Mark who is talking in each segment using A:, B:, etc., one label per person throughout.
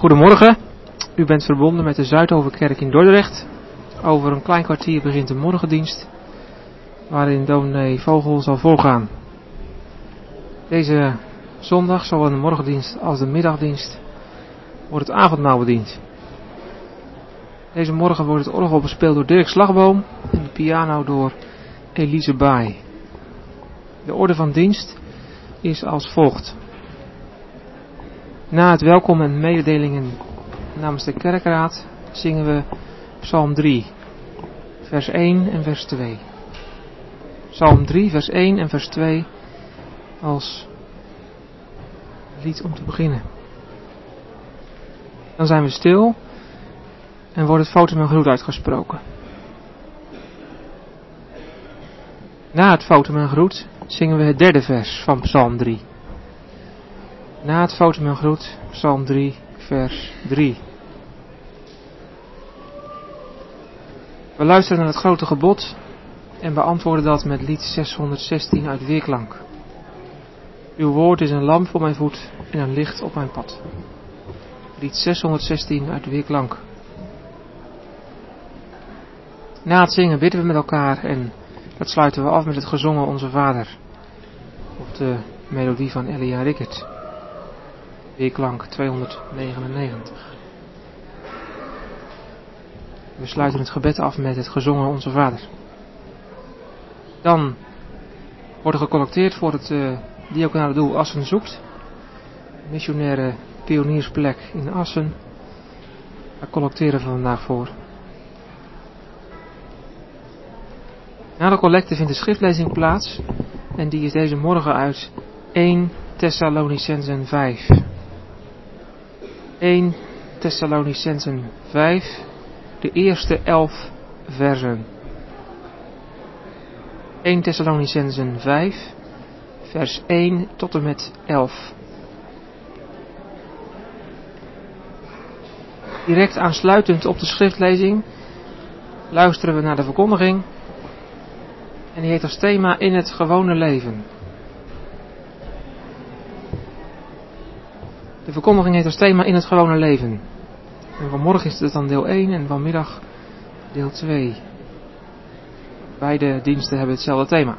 A: Goedemorgen, u bent verbonden met de Zuidhovenkerk in Dordrecht. Over een klein kwartier begint de morgendienst, waarin dominee Vogel zal voorgaan. Deze zondag, zowel de morgendienst als de middagdienst, wordt het avondmaal bediend. Deze morgen wordt het orgel bespeeld door Dirk Slagboom en de piano door Elise Baai. De orde van dienst is als volgt. Na het welkom en mededelingen namens de kerkraad zingen we Psalm 3, vers 1 en vers 2. Psalm 3, vers 1 en vers 2 als lied om te beginnen. Dan zijn we stil en wordt het fotum en groet uitgesproken. Na het fotum en groet zingen we het derde vers van Psalm 3. Na het fotum en groet, Psalm 3, vers 3. We luisteren naar het grote gebod en beantwoorden dat met lied 616 uit Weerklank. Uw woord is een lamp voor mijn voet en een licht op mijn pad. Lied 616 uit Weerklank. Na het zingen bidden we met elkaar en dat sluiten we af met het gezongen Onze Vader. Op de melodie van Elia Rickert. Weerklank 299. We sluiten het gebed af met het gezongen Onze Vader. Dan wordt er gecollecteerd voor het diaconale doel Assen zoekt. Missionaire pioniersplek in Assen. Daar collecteren we vandaag voor. Na de collecte vindt de schriftlezing plaats. En die is deze morgen uit 1 Thessalonicenzen 5. 1 Thessalonicenzen 5, de eerste 11 versen. 1 Thessalonicenzen 5, vers 1 tot en met 11. Direct aansluitend op de schriftlezing luisteren we naar de verkondiging. En die heeft als thema in het gewone leven. De verkondiging heeft als thema in het gewone leven. En vanmorgen is het dan deel 1 en vanmiddag deel 2. Beide diensten hebben hetzelfde thema.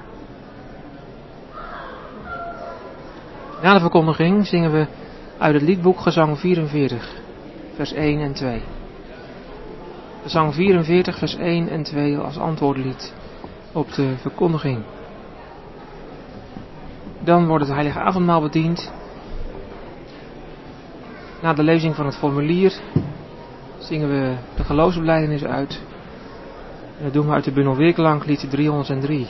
A: Na de verkondiging zingen we uit het liedboek Gezang 44, vers 1 en 2. Gezang 44, vers 1 en 2 als antwoordlied op de verkondiging. Dan wordt het heilige avondmaal bediend. Na de lezing van het formulier zingen we de geloofsbelijdenis uit. En dat doen we uit de bundel Weerklank, lied 303.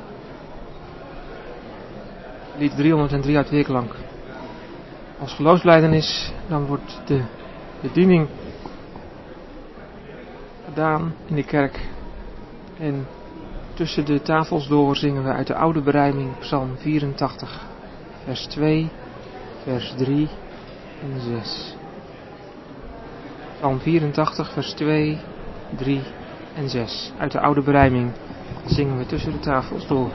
A: Lied 303 uit Weerklank. Als geloofsbelijdenis dan wordt de bediening gedaan in de kerk. En tussen de tafels door zingen we uit de oude berijming Psalm 84, vers 2, vers 3 en 6. Psalm 84, vers 2, 3 en 6. Uit de oude berijming zingen we tussen de tafels door.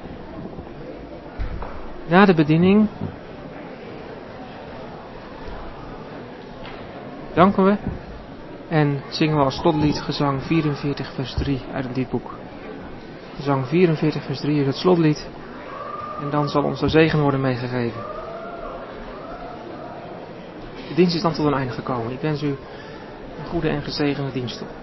A: Na de bediening danken we en zingen we als slotlied Gezang 44, vers 3 uit het liedboek. Gezang 44, vers 3 is het slotlied. En dan zal ons de zegen worden meegegeven. De dienst is dan tot een einde gekomen. Ik wens u een goede en gezegende dienst toe.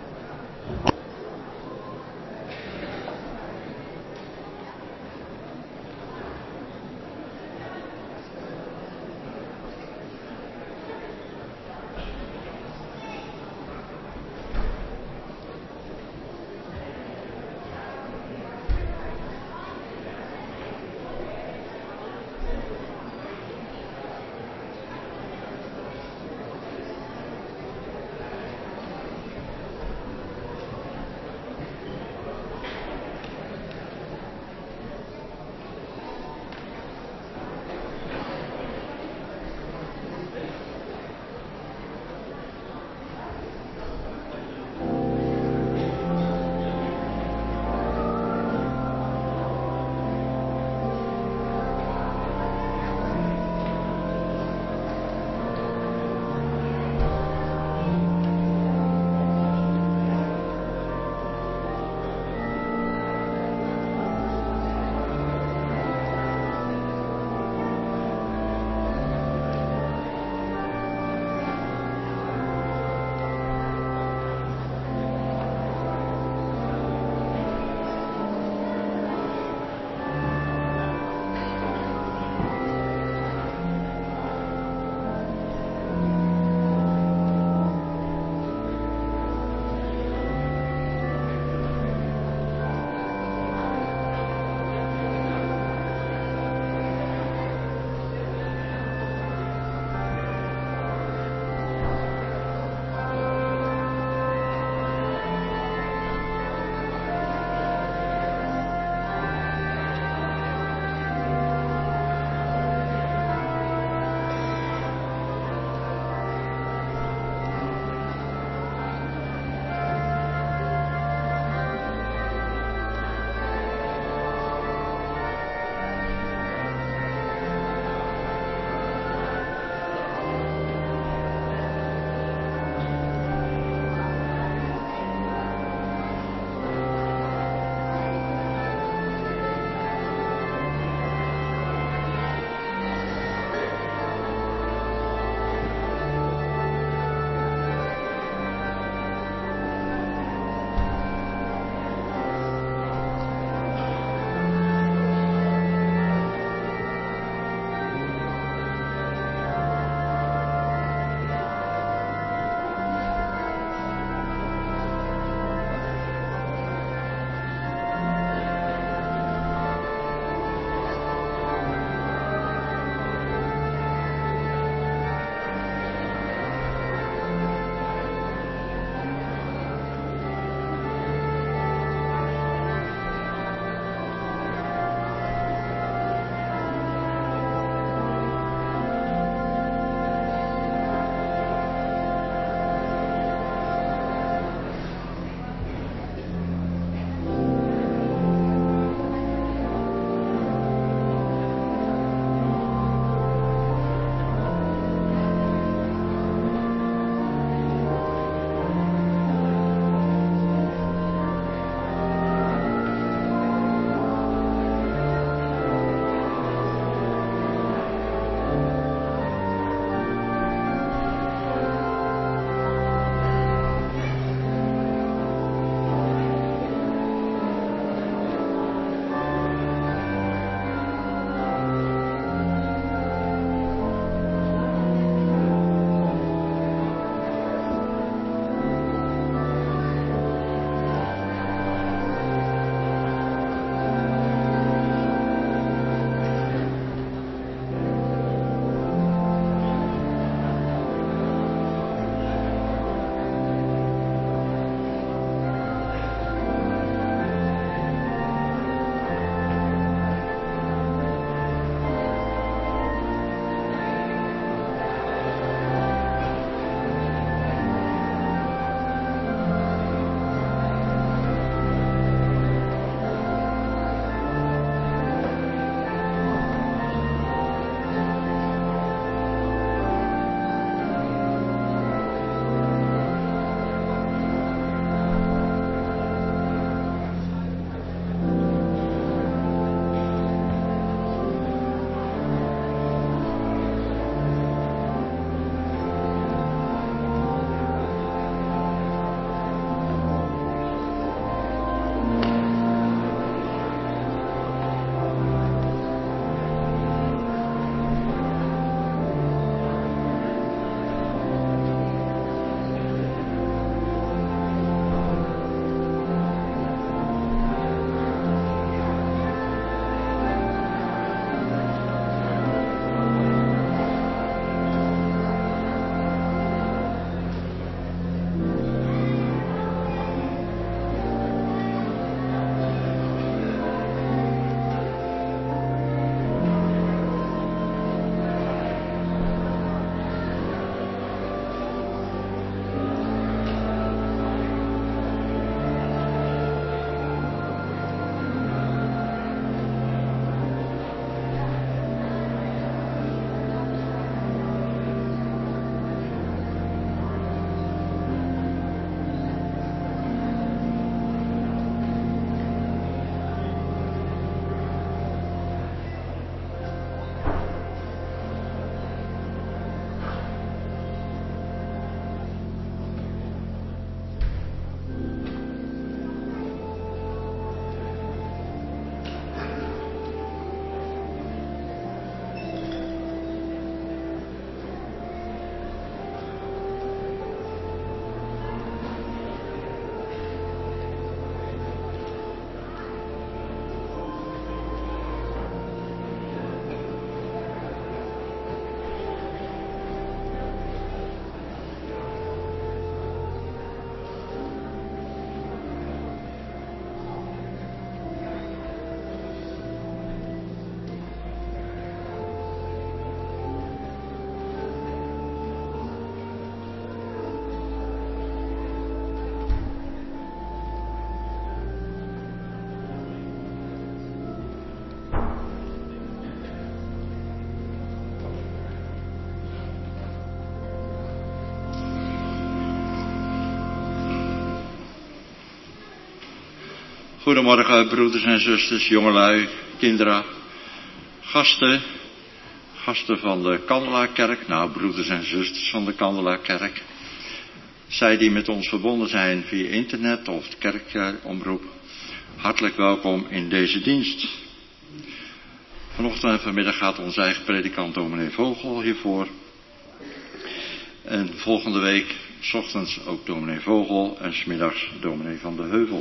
B: Goedemorgen broeders en zusters, jongelui, kinderen, gasten van de Kandelaarkerk, nou broeders en zusters van de Kandelaarkerk. Zij die met ons verbonden zijn via internet of de kerkomroep, hartelijk welkom in deze dienst. Vanochtend en vanmiddag gaat onze eigen predikant dominee Vogel hiervoor. En volgende week, 's ochtends ook dominee Vogel en 's middags dominee Van de Heuvel.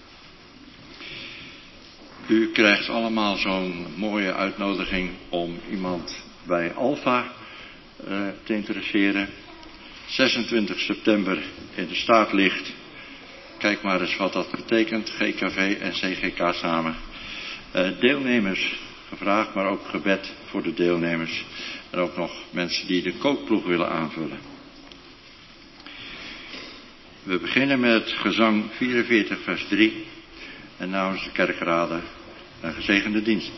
B: U krijgt allemaal zo'n mooie uitnodiging om iemand bij Alpha te interesseren. 26 september in de Staatlicht. Kijk maar eens wat dat betekent, GKV en CGK samen. Deelnemers gevraagd, maar ook gebed voor de deelnemers. En ook nog mensen die de kookploeg willen aanvullen. We beginnen met gezang 44 vers 3. En namens de kerkraden een gezegende dienst.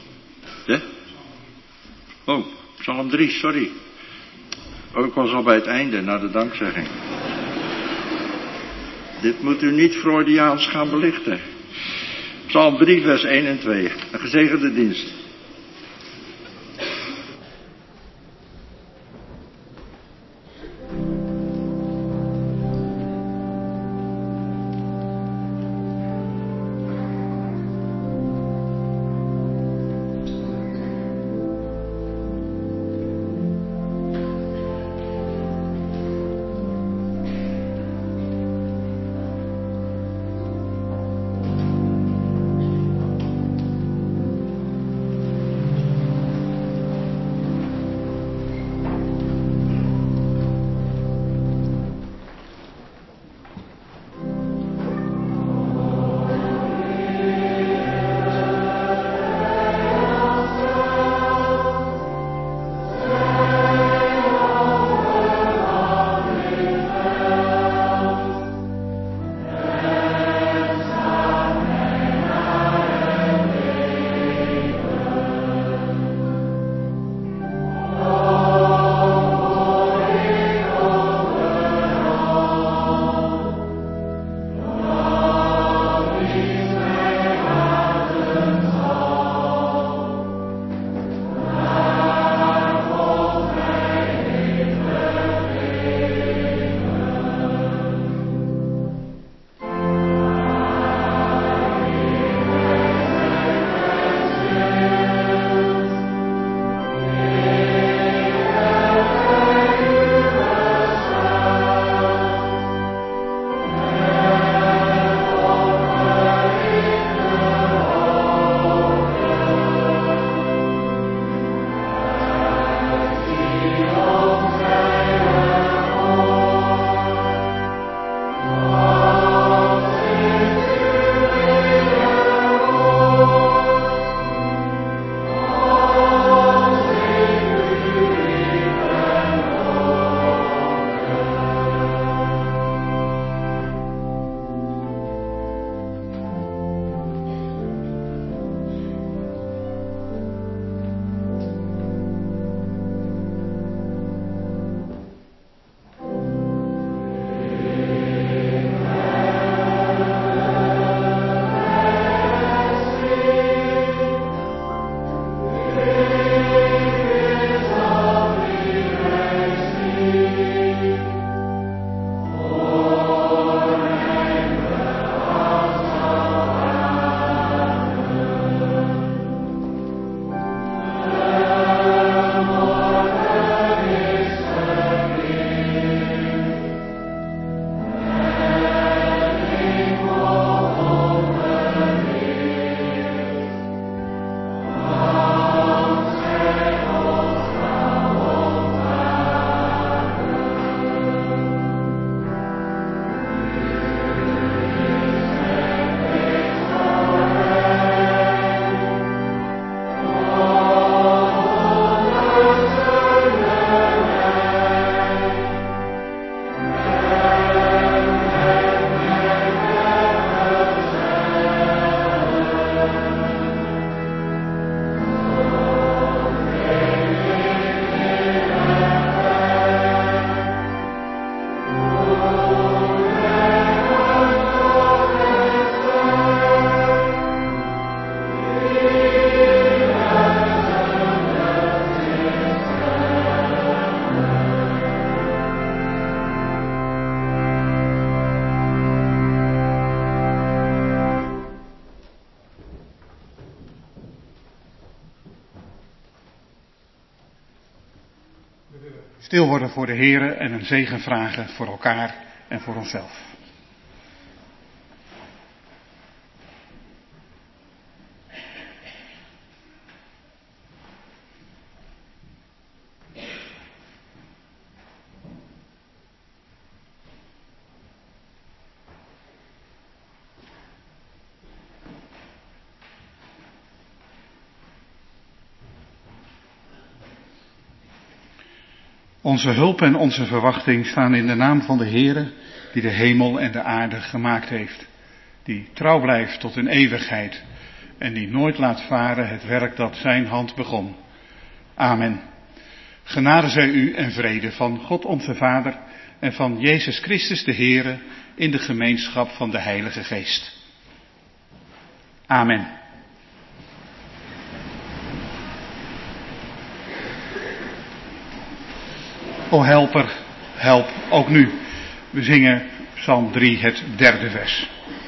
B: Oh, Psalm 3, sorry. Oh, ik was al bij het einde, naar de dankzegging. Dit moet u niet Freudiaans gaan belichten. Psalm 3 vers 1 en 2. Een gezegende dienst.
C: stil worden voor de Heere en een zegen vragen voor elkaar en voor onszelf. Onze hulp en onze verwachting staan in de naam van de Heere, die de hemel en de aarde gemaakt heeft. Die trouw blijft tot in eeuwigheid en die nooit laat varen het werk dat zijn hand begon. Amen. Genade zij u en vrede van God onze Vader en van Jezus Christus de Heere in de gemeenschap van de Heilige Geest. Amen. O helper, help ook nu. We zingen Psalm 3, het 3e vers.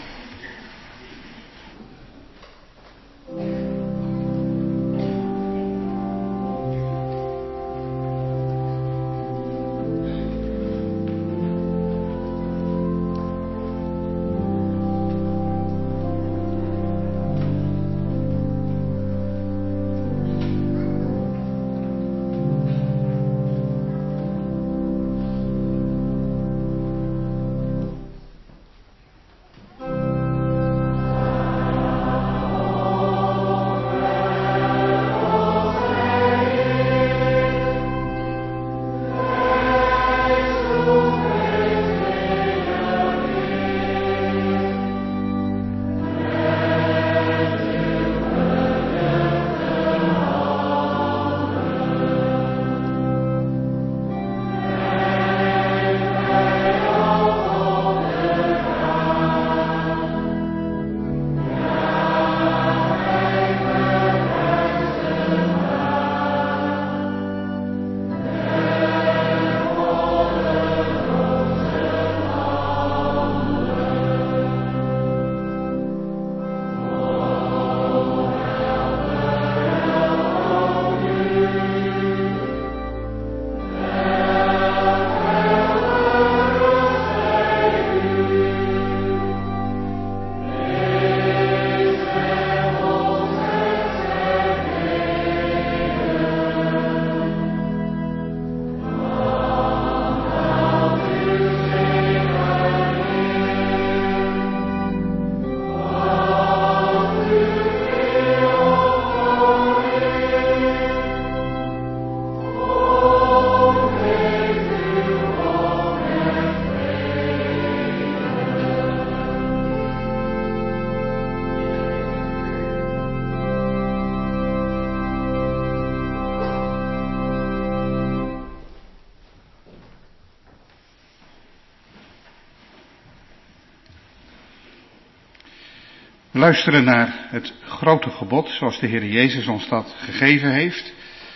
C: We luisteren naar het grote gebod zoals de Heer Jezus ons dat gegeven heeft.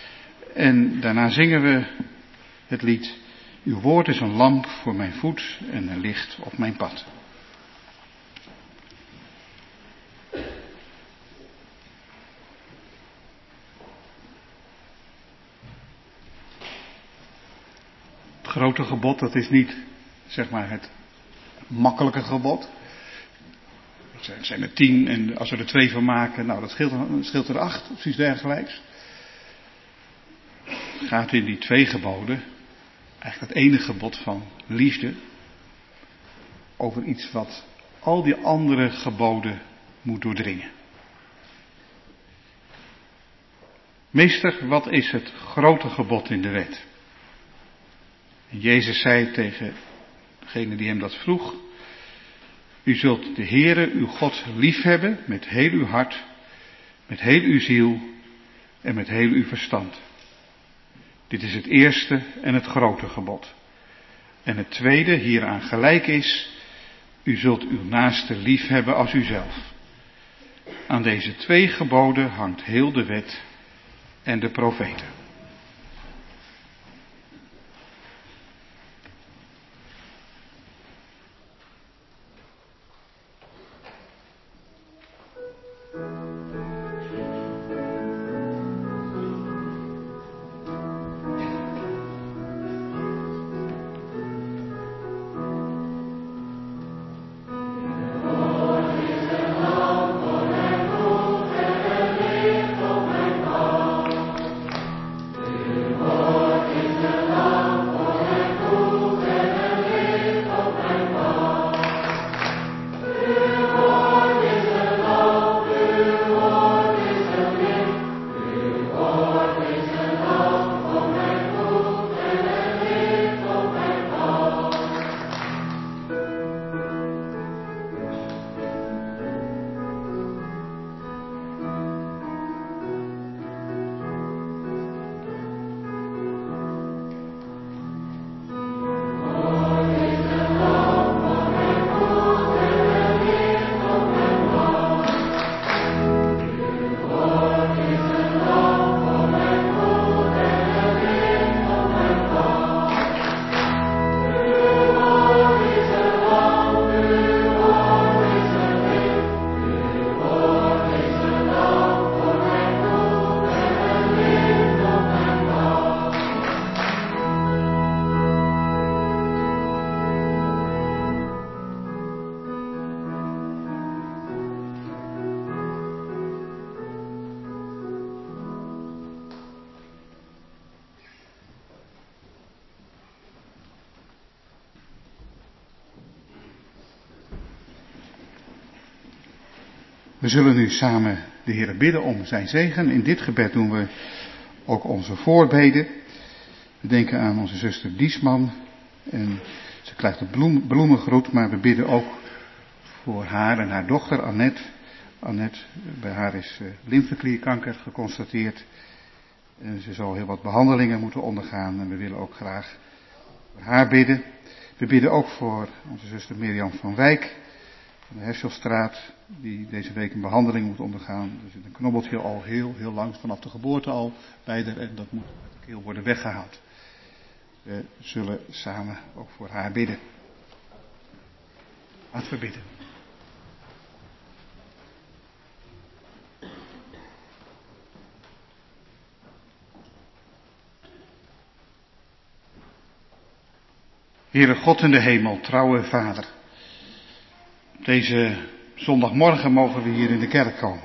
C: En daarna zingen we het lied: Uw woord is een lamp voor mijn voet en een licht op mijn pad. Het grote gebod, dat is niet, zeg maar, het makkelijke gebod. Het zijn er 10 en als we er 2 van maken, nou dat scheelt er 8 of iets dergelijks. Het gaat in die 2 geboden, eigenlijk het ene gebod van liefde, over iets wat al die andere geboden moet doordringen. Meester, wat is het grote gebod in de wet? En Jezus zei tegen degene die hem dat vroeg: U zult de Heere, uw God, liefhebben met heel uw hart, met heel uw ziel en met heel uw verstand. Dit is het eerste en het grote gebod. En het tweede hieraan gelijk is: U zult uw naaste liefhebben als uzelf. Aan deze 2 geboden hangt heel de wet en de profeten. We zullen nu samen de Heere bidden om zijn zegen. In dit gebed doen we ook onze voorbeden. We denken aan onze zuster Diesman. En ze krijgt een bloemengroet, maar we bidden ook voor haar en haar dochter Annette. Annette, bij haar is lymfeklierkanker geconstateerd. En ze zal heel wat behandelingen moeten ondergaan. En we willen ook graag voor haar bidden. We bidden ook voor onze zuster Mirjam van Wijk. Van de Herstelstraat, die deze week een behandeling moet ondergaan. Er zit een knobbeltje al heel lang, vanaf de geboorte al, bij haar en dat moet uit de keel worden weggehaald. We zullen samen ook voor haar bidden. Laten we bidden. Heere God in de hemel, trouwe Vader. Deze zondagmorgen mogen we hier in de kerk komen.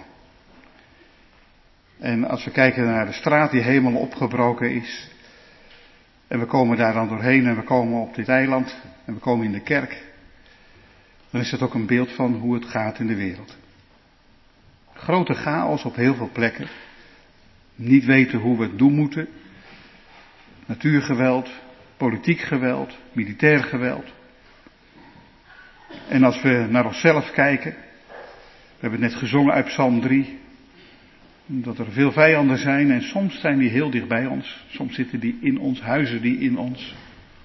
C: En als we kijken naar de straat die helemaal opgebroken is. En we komen daar dan doorheen en we komen op dit eiland. En we komen in de kerk. Dan is dat ook een beeld van hoe het gaat in de wereld. Grote chaos op heel veel plekken. Niet weten hoe we het doen moeten. Natuurgeweld, politiek geweld, militair geweld. En als we naar onszelf kijken, we hebben het net gezongen uit Psalm 3, dat er veel vijanden zijn en soms zijn die heel dicht bij ons, soms zitten die in ons, huizen die in ons.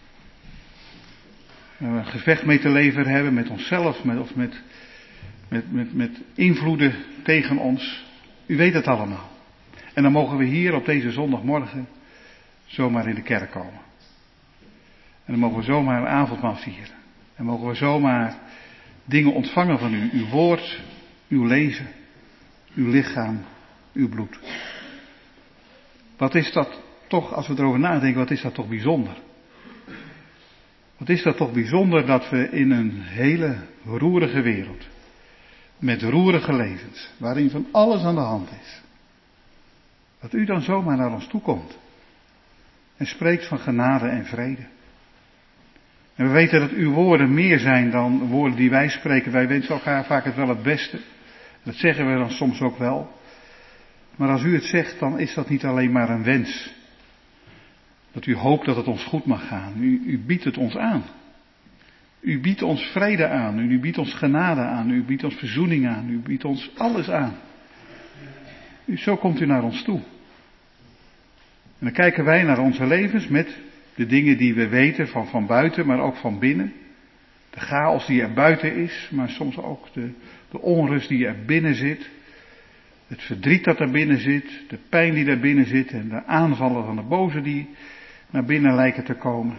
C: We een gevecht mee te leveren hebben met onszelf of met invloeden tegen ons. U weet het allemaal. En dan mogen we hier op deze zondagmorgen zomaar in de kerk komen. En dan mogen we zomaar een avondmaal vieren. En mogen we zomaar dingen ontvangen van u. Uw woord, uw leven, uw lichaam, uw bloed. Wat is dat toch, als we erover nadenken, wat is dat toch bijzonder? Wat is dat toch bijzonder dat we in een hele roerige wereld, met roerige levens, waarin van alles aan de hand is, dat u dan zomaar naar ons toe komt en spreekt van genade en vrede. En we weten dat uw woorden meer zijn dan woorden die wij spreken. Wij wensen elkaar vaak het wel het beste. Dat zeggen we dan soms ook wel. Maar als u het zegt, dan is dat niet alleen maar een wens. Dat u hoopt dat het ons goed mag gaan. U biedt het ons aan. U biedt ons vrede aan. U biedt ons genade aan. U biedt ons verzoening aan. U biedt ons alles aan. Zo komt u naar ons toe. En dan kijken wij naar onze levens met de dingen die we weten van buiten, maar ook van binnen. De chaos die er buiten is, maar soms ook de onrust die er binnen zit. Het verdriet dat er binnen zit, de pijn die daar binnen zit en de aanvallen van de boze die naar binnen lijken te komen.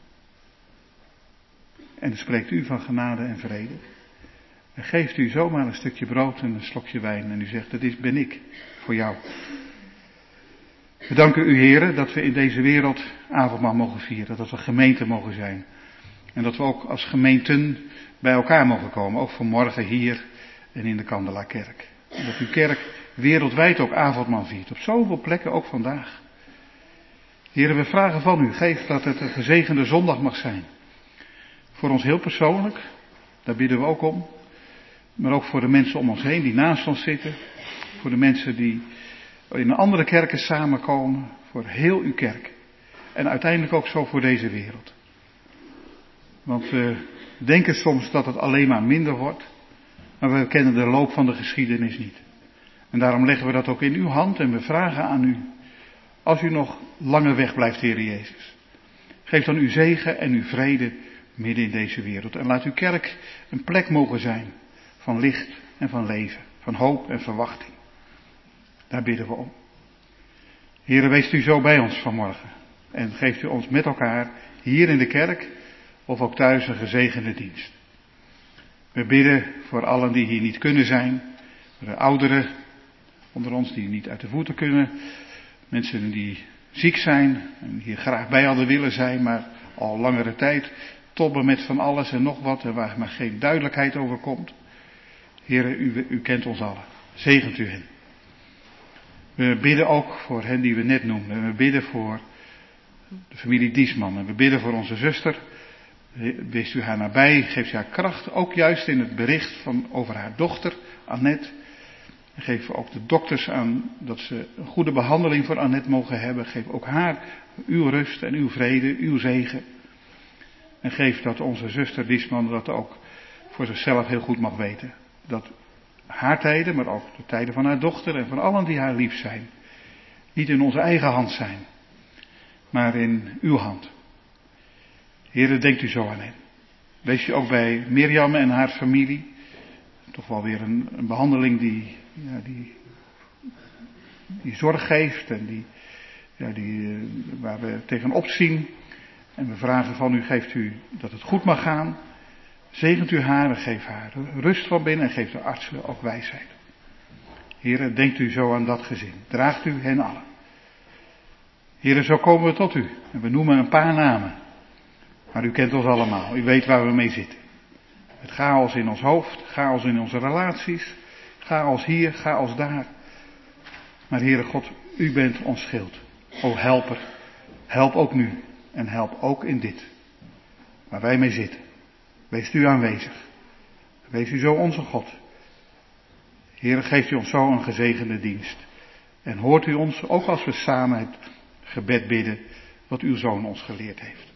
C: En dan spreekt u van genade en vrede. En geeft u zomaar een stukje brood en een slokje wijn en u zegt, dat ben ik voor jou. We danken u, Heere, dat we in deze wereld avondmaal mogen vieren, dat we gemeente mogen zijn. En dat we ook als gemeenten bij elkaar mogen komen, ook vanmorgen hier en in de Kandelakerk. En dat uw kerk wereldwijd ook avondmaal viert, op zoveel plekken, ook vandaag. Heere, we vragen van u, geef dat het een gezegende zondag mag zijn. Voor ons heel persoonlijk, daar bidden we ook om. Maar ook voor de mensen om ons heen die naast ons zitten. Voor de mensen die in andere kerken samenkomen, voor heel uw kerk. En uiteindelijk ook zo voor deze wereld. Want we denken soms dat het alleen maar minder wordt, maar we kennen de loop van de geschiedenis niet. En daarom leggen we dat ook in uw hand en we vragen aan u, als u nog langer weg blijft, Heere Jezus. Geef dan uw zegen en uw vrede midden in deze wereld. En laat uw kerk een plek mogen zijn van licht en van leven, van hoop en verwachting. Daar bidden we om. Heere, wees u zo bij ons vanmorgen. En geeft u ons met elkaar hier in de kerk of ook thuis een gezegende dienst. We bidden voor allen die hier niet kunnen zijn. Voor de ouderen onder ons die niet uit de voeten kunnen. Mensen die ziek zijn en hier graag bij hadden willen zijn, maar al langere tijd tobben met van alles en nog wat en waar maar geen duidelijkheid over komt. Heere, u kent ons allen. Zegent u hen. We bidden ook voor hen die we net noemden. We bidden voor de familie Diesman. En we bidden voor onze zuster. Wees u haar nabij. Geeft u haar kracht. Ook juist in het bericht over haar dochter, Annette. En geef ook de dokters aan dat ze een goede behandeling voor Annette mogen hebben. Geef ook haar uw rust en uw vrede, uw zegen. En geef dat onze zuster Diesman dat ook voor zichzelf heel goed mag weten. Dat haar tijden, maar ook de tijden van haar dochter en van allen die haar lief zijn, niet in onze eigen hand zijn, maar in uw hand. Heere, denkt u zo aan hen. Wees u ook bij Mirjam en haar familie. Toch wel weer een behandeling die zorg geeft en waar we tegenop zien. En we vragen van u, geeft u dat het goed mag gaan. Zegent u haar en geef haar rust van binnen en geeft de artsen ook wijsheid. Heere, denkt u zo aan dat gezin. Draagt u hen allen. Heere, zo komen we tot u. En we noemen een paar namen. Maar u kent ons allemaal. U weet waar we mee zitten. Het chaos in ons hoofd, chaos in onze relaties, chaos hier, chaos daar. Maar Heere God, u bent ons schild. O helper, help ook nu en help ook in dit. Waar wij mee zitten. Wees u aanwezig. Wees u zo onze God. Heere, geeft u ons zo een gezegende dienst. En hoort u ons, ook als we samen het gebed bidden, wat uw Zoon ons geleerd heeft.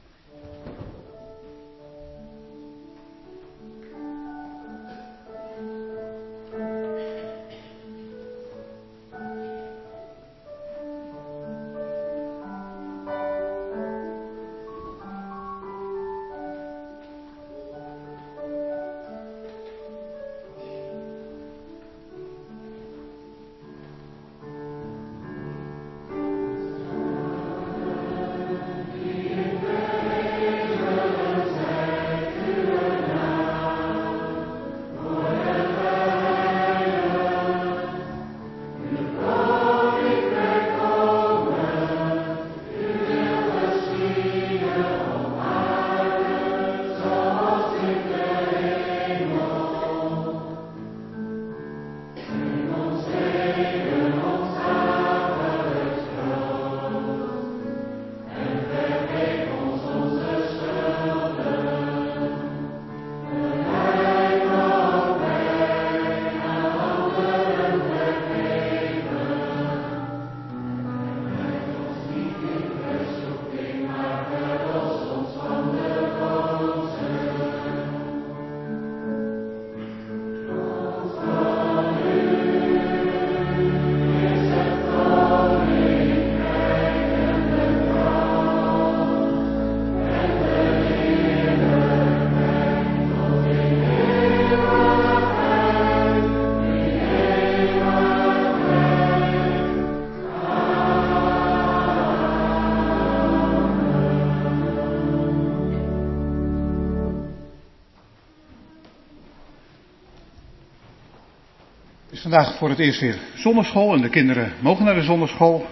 C: Vandaag voor het eerst weer zondagschool en de kinderen mogen naar de zondagschool.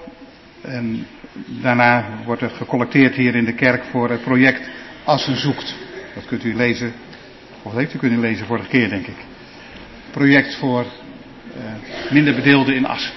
C: En daarna wordt er gecollecteerd hier in de kerk voor het project Assen zoekt. Dat kunt u lezen, of dat heeft u kunnen lezen vorige keer denk ik. Project voor minder bedeelden in Assen.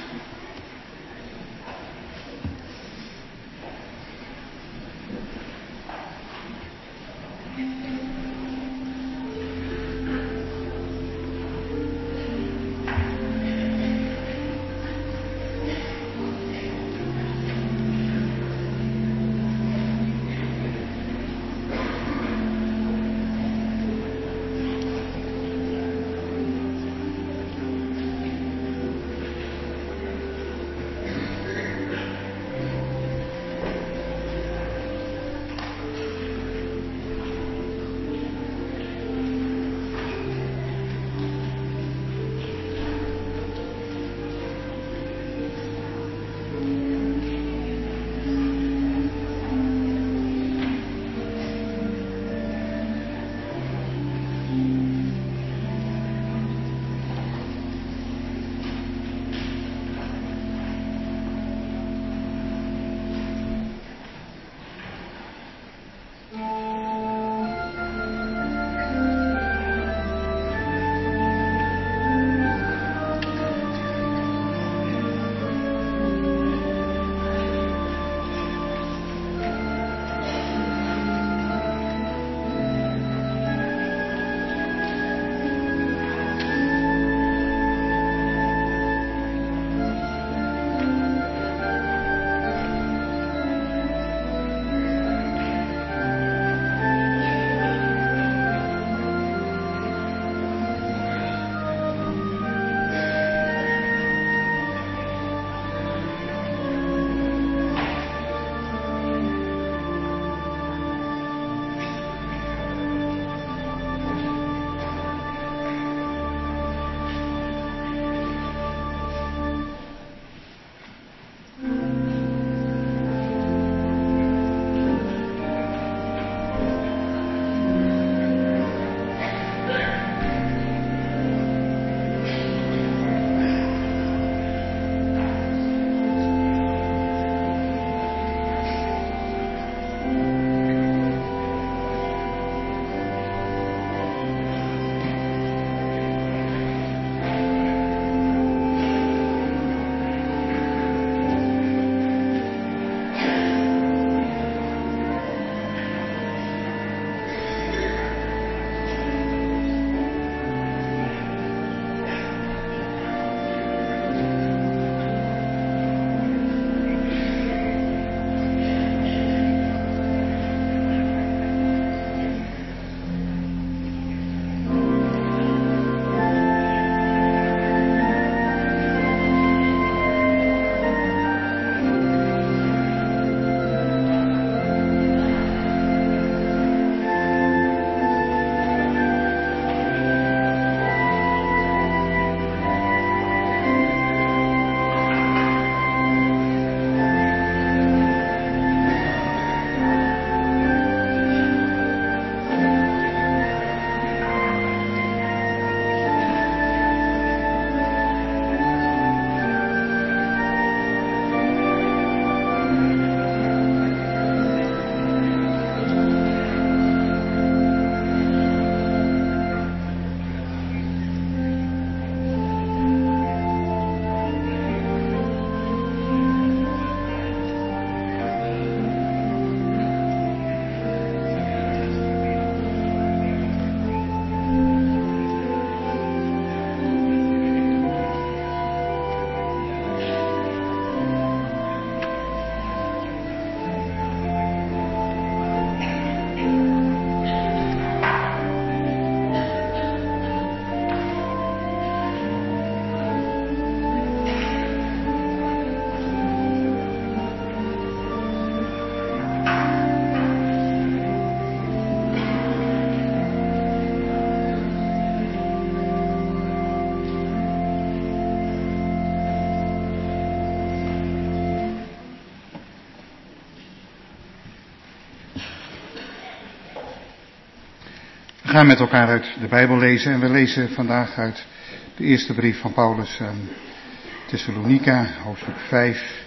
C: gaan met elkaar uit de Bijbel lezen en we lezen vandaag uit de eerste brief van Paulus aan Thessalonica, hoofdstuk 5.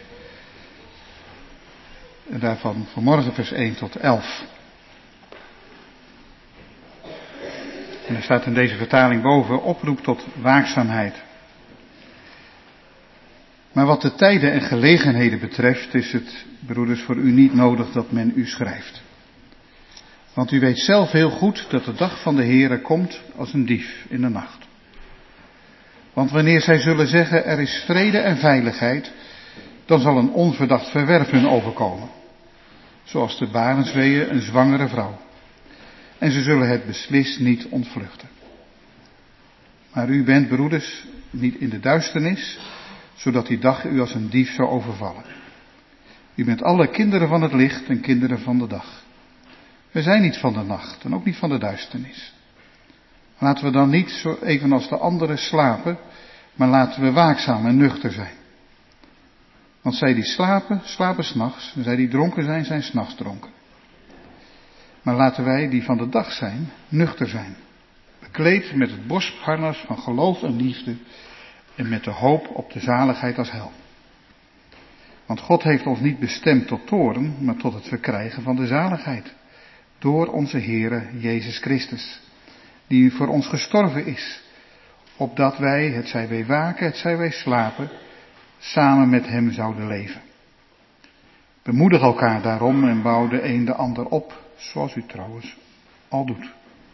C: En daarvan vanmorgen vers 1 tot 11. En er staat in deze vertaling boven oproep tot waakzaamheid. Maar wat de tijden en gelegenheden betreft is het, broeders, voor u niet nodig dat men u schrijft. Want u weet zelf heel goed dat de dag van de Heere komt als een dief in de nacht. Want wanneer zij zullen zeggen er is vrede en veiligheid, dan zal een onverdacht verwerp hun overkomen. Zoals de barensweeën een zwangere vrouw. En ze zullen het beslist niet ontvluchten. Maar u bent, broeders, niet in de duisternis, zodat die dag u als een dief zou overvallen. U bent alle kinderen van het licht en kinderen van de dag. We zijn niet van de nacht en ook niet van de duisternis. Laten we dan niet zo evenals de anderen slapen, maar laten we waakzaam en nuchter zijn. Want zij die slapen, slapen 's nachts, en zij die dronken zijn, zijn 's nachts dronken. Maar laten wij die van de dag zijn, nuchter zijn. Bekleed met het borstharnas van geloof en liefde en met de hoop op de zaligheid als heil. Want God heeft ons niet bestemd tot toorn, maar tot het verkrijgen van de zaligheid. Door onze Heere Jezus Christus, die voor ons gestorven is, opdat wij, hetzij wij waken, hetzij wij slapen, samen met hem zouden leven. Bemoedig elkaar daarom en bouw de een de ander op, zoals u trouwens al doet.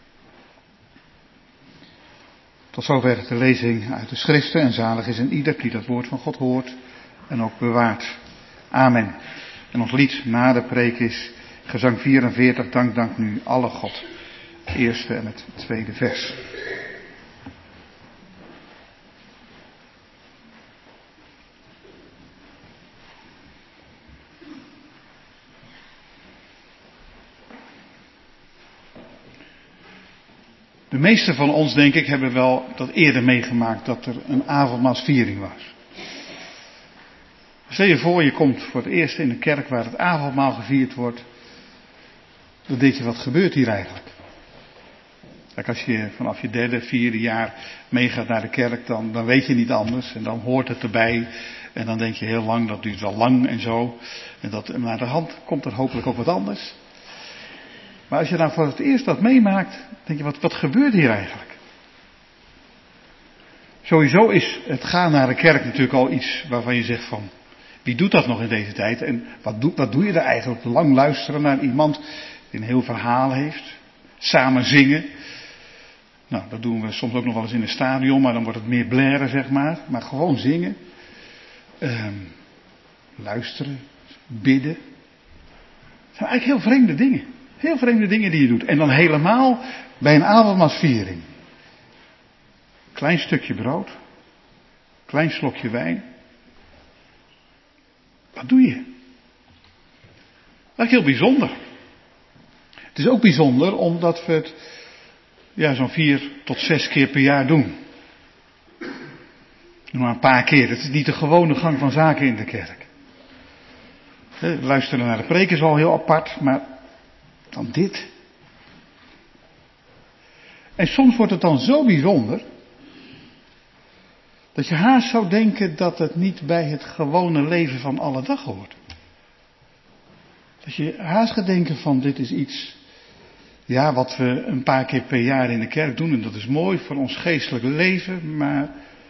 C: Tot zover de lezing uit de schriften en zalig is een ieder die dat woord van God hoort en ook bewaart. Amen. En ons lied na de preek is gezang 44, dank nu alle God. Het eerste en het tweede vers. De meesten van ons, denk ik, hebben wel dat eerder meegemaakt dat er een avondmaalsviering was. Stel je voor, je komt voor het eerst in een kerk waar het avondmaal gevierd wordt. Dan denk je, wat gebeurt hier eigenlijk? Kijk, als je vanaf je 3e, 4e jaar meegaat naar de kerk, dan weet je niet anders. En dan hoort het erbij. En dan denk je heel lang, dat duurt wel lang en zo. En naar de hand komt er hopelijk ook wat anders. Maar als je dan voor het eerst dat meemaakt, denk je, wat gebeurt hier eigenlijk? Sowieso is het gaan naar de kerk natuurlijk al iets waarvan je zegt van, wie doet dat nog in deze tijd? En wat doe je daar eigenlijk? Lang luisteren naar iemand die een heel verhaal heeft. Samen zingen. Nou, dat doen we soms ook nog wel eens in een stadion, maar dan wordt het meer blaren, zeg maar. Maar gewoon zingen. Luisteren. Bidden. Het zijn eigenlijk heel vreemde dingen. Heel vreemde dingen die je doet. En dan helemaal bij een avondmaalsviering. Klein stukje brood. Klein slokje wijn. Wat doe je? Dat is heel bijzonder. Het is ook bijzonder omdat we het zo'n 4 tot 6 keer per jaar doen. Maar een paar keer. Het is niet de gewone gang van zaken in de kerk. Luisteren naar de preek is al heel apart, maar dan dit. En soms wordt het dan zo bijzonder, dat je haast zou denken dat het niet bij het gewone leven van alle dag hoort. Dat je haast gaat denken van dit is iets, wat we een paar keer per jaar in de kerk doen. En dat is mooi voor ons geestelijk leven, maar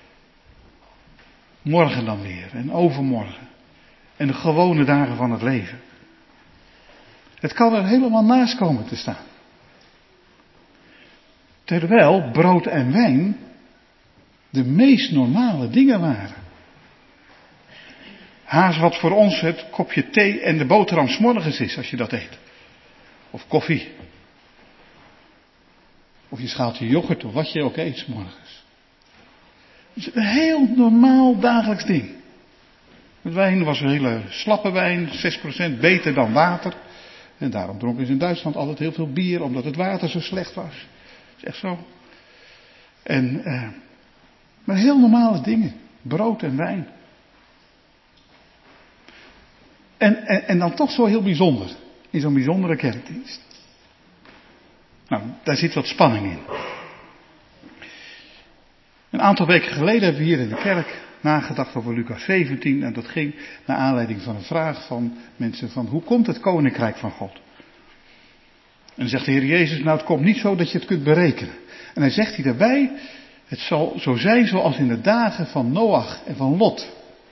C: morgen dan weer en overmorgen. En de gewone dagen van het leven. Het kan er helemaal naast komen te staan. Terwijl brood en wijn de meest normale dingen waren. Haast wat voor ons het kopje thee en de boterham 's morgens is, als je dat eet. Of koffie. Of je schaaltje yoghurt, of wat je ook eet 's morgens. Het is een heel normaal dagelijks ding. Het wijn was een hele slappe wijn, 6% beter dan water. En daarom dronken ze in Duitsland altijd heel veel bier, omdat het water zo slecht was. Dat is echt zo. Maar heel normale dingen. Brood en wijn. En dan toch zo heel bijzonder. In zo'n bijzondere kerkdienst. Nou, daar zit wat spanning in. Een aantal weken geleden hebben we hier in de kerk nagedacht over Lucas 17. En dat ging naar aanleiding van een vraag van mensen van hoe komt het koninkrijk van God? En dan zegt de Heer Jezus, nou het komt niet zo dat je het kunt berekenen. En hij zegt hier daarbij, het zal zo zijn zoals in de dagen van Noach en van Lot.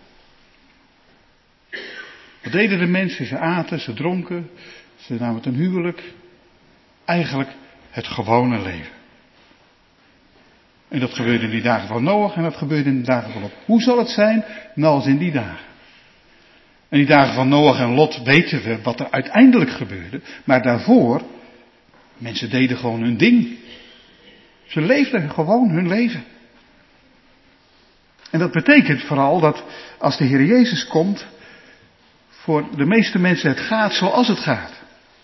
C: Wat deden de mensen? Ze aten, ze dronken, ze namen ten huwelijk. Eigenlijk het gewone leven. En dat gebeurde in die dagen van Noach en dat gebeurde in de dagen van Lot. Hoe zal het zijn? Nou, als in die dagen. In die dagen van Noach en Lot weten we wat er uiteindelijk gebeurde. Maar daarvoor, mensen deden gewoon hun ding. Ze leefden gewoon hun leven. En dat betekent vooral dat als de Heer Jezus komt, voor de meeste mensen het gaat zoals het gaat.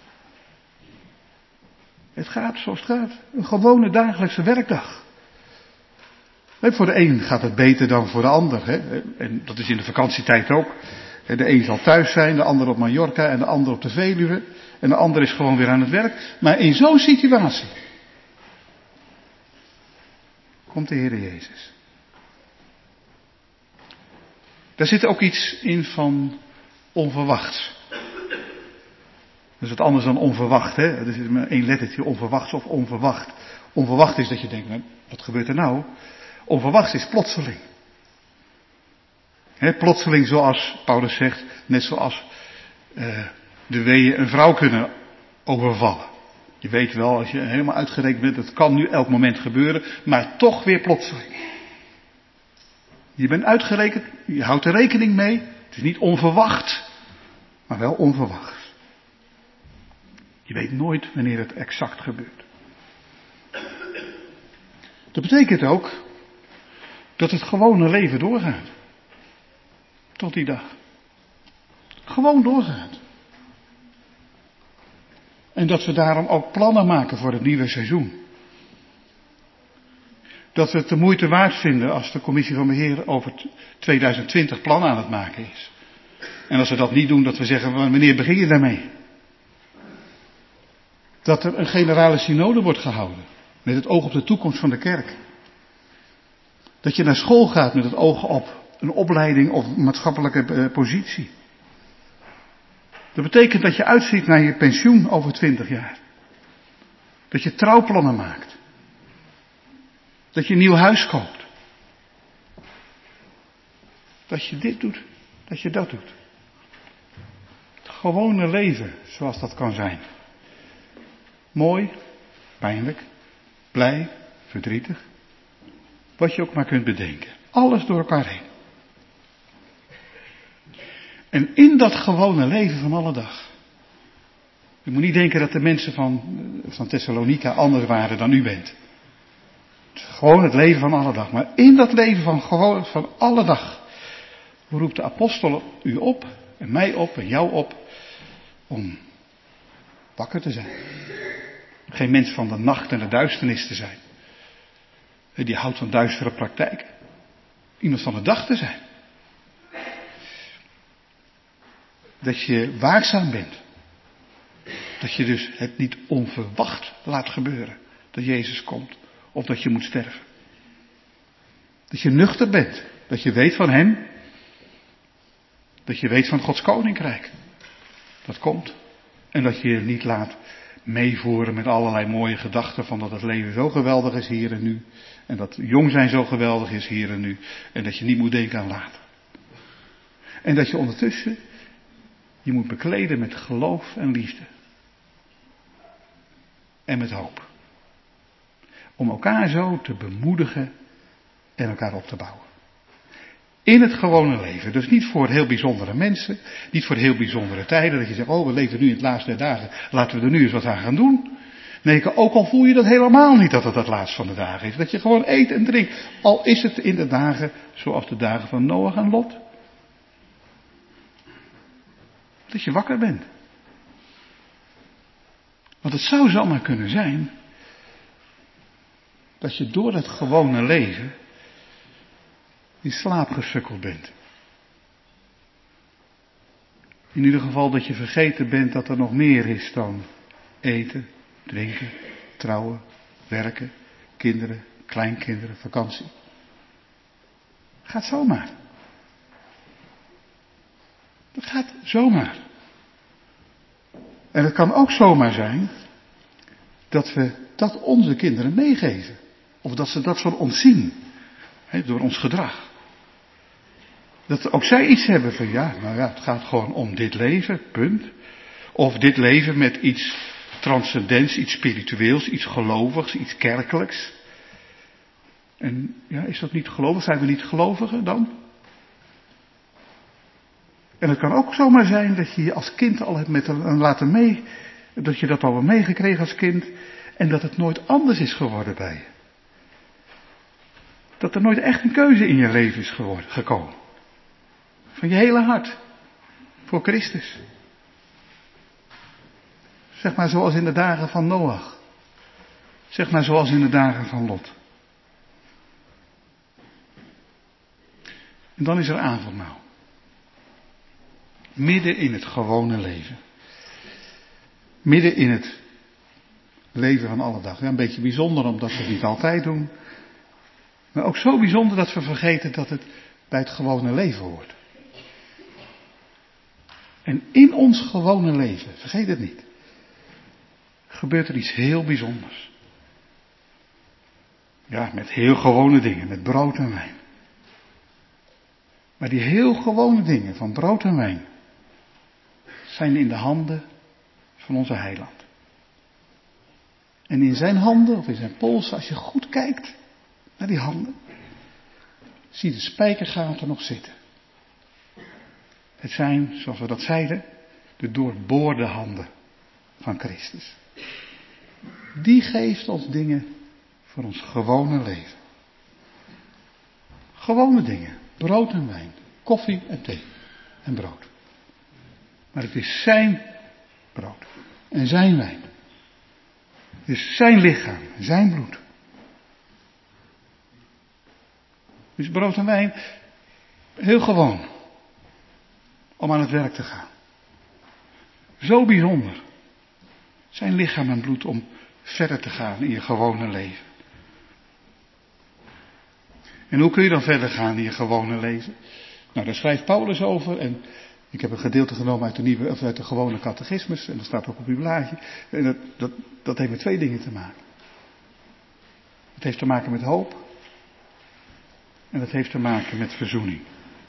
C: Het gaat zoals het gaat. Een gewone dagelijkse werkdag. Voor de een gaat het beter dan voor de ander. Hè? En dat is in de vakantietijd ook. De een zal thuis zijn, de ander op Mallorca en de ander op de Veluwe. En de ander is gewoon weer aan het werk. Maar in zo'n situatie komt de Heer Jezus. Daar zit ook iets in van onverwachts. Dat is wat anders dan onverwacht. Hè? Er is maar één lettertje, onverwachts of onverwacht. Onverwacht is dat je denkt, nou, wat gebeurt er nou? Onverwachts is plotseling. Plotseling zoals Paulus zegt, net zoals de weeën een vrouw kunnen overvallen. Je weet wel, als je helemaal uitgerekend bent, het kan nu elk moment gebeuren, maar toch weer plotseling. Je bent uitgerekend, je houdt er rekening mee, het is niet onverwacht, maar wel onverwacht. Je weet nooit wanneer het exact gebeurt. Dat betekent ook dat het gewone leven doorgaat. Tot die dag. Gewoon doorgaat. En dat we daarom ook plannen maken voor het nieuwe seizoen. Dat we het de moeite waard vinden als de commissie van beheer over 2020 plannen aan het maken is. En als we dat niet doen, dat we zeggen, wanneer begin je daarmee? Dat er een generale synode wordt gehouden. Met het oog op de toekomst van de kerk. Dat je naar school gaat met het oog op een opleiding of maatschappelijke positie. Dat betekent dat je uitziet naar je pensioen over 20 jaar. Dat je trouwplannen maakt. Dat je een nieuw huis koopt. Dat je dit doet, dat je dat doet. Het gewone leven zoals dat kan zijn. Mooi, pijnlijk, blij, verdrietig. Wat je ook maar kunt bedenken. Alles door elkaar heen. En in dat gewone leven van alle dag. Je moet niet denken dat de mensen van Thessalonica anders waren dan u bent. Het is gewoon het leven van alle dag. Maar in dat leven van alle dag roept de apostel u op, en mij op, en jou op, om wakker te zijn. Geen mens van de nacht en de duisternis te zijn. Die houdt van duistere praktijk. Iemand van de dag te zijn. Dat je waakzaam bent. Dat je dus het niet onverwacht laat gebeuren. Dat Jezus komt. Of dat je moet sterven. Dat je nuchter bent. Dat je weet van Hem. Dat je weet van Gods koninkrijk. Dat komt. En dat je je niet laat meevoeren met allerlei mooie gedachten van dat het leven zo geweldig is hier en nu. En dat jong zijn zo geweldig is hier en nu. En dat je niet moet denken aan later. En dat je ondertussen je moet bekleden met geloof en liefde. En met hoop. Om elkaar zo te bemoedigen en elkaar op te bouwen. In het gewone leven. Dus niet voor heel bijzondere mensen. Niet voor heel bijzondere tijden. Dat je zegt, oh we leven nu in het laatste der dagen. Laten we er nu eens wat aan gaan doen. Nee, ook al voel je dat helemaal niet dat het laatst van de dagen is. Dat je gewoon eet en drinkt. Al is het in de dagen zoals de dagen van Noach en Lot. Dat je wakker bent. Want het zou zomaar kunnen zijn dat je door het gewone leven in slaap gesukkeld bent. In ieder geval dat je vergeten bent dat er nog meer is dan eten, drinken, trouwen, werken, kinderen, kleinkinderen, vakantie. Gaat zomaar. Dat gaat zomaar. En het kan ook zomaar zijn dat we dat onze kinderen meegeven. Of dat ze dat van ons zien. Door ons gedrag. Dat ook zij iets hebben van het gaat gewoon om dit leven, punt. Of dit leven met iets transcendents, iets spiritueels, iets gelovigs, iets kerkelijks. En is dat niet gelovig? Zijn we niet gelovigen dan? En het kan ook zomaar zijn dat je je als kind al hebt laten mee, dat je dat al meegekregen als kind, en dat het nooit anders is geworden bij je. Dat er nooit echt een keuze in je leven is gekomen. Van je hele hart. Voor Christus. Zeg maar zoals in de dagen van Noach. Zeg maar zoals in de dagen van Lot. En dan is er avondmaal. Midden in het gewone leven. Midden in het leven van alle dag. Ja, een beetje bijzonder omdat we het niet altijd doen. Maar ook zo bijzonder dat we vergeten dat het bij het gewone leven hoort. En in ons gewone leven, vergeet het niet, gebeurt er iets heel bijzonders. Ja, met heel gewone dingen, met brood en wijn. Maar die heel gewone dingen van brood en wijn zijn in de handen van onze heiland. En in zijn handen, of in zijn polsen, als je goed kijkt naar die handen, zie je de spijkergaten nog zitten. Het zijn, zoals we dat zeiden, de doorboorde handen van Christus. Die geeft ons dingen voor ons gewone leven. Gewone dingen. Brood en wijn. Koffie en thee. En brood. Maar het is zijn brood. En zijn wijn. Het is zijn lichaam. En zijn bloed. Dus brood en wijn. Heel gewoon. Om aan het werk te gaan. Zo bijzonder. Zijn lichaam en bloed om verder te gaan in je gewone leven. En hoe kun je dan verder gaan in je gewone leven? Nou, daar schrijft Paulus over. En ik heb een gedeelte genomen uit de gewone catechismus. En dat staat ook op uw blaadje. En dat heeft met twee dingen te maken. Het heeft te maken met hoop. En dat heeft te maken met verzoening.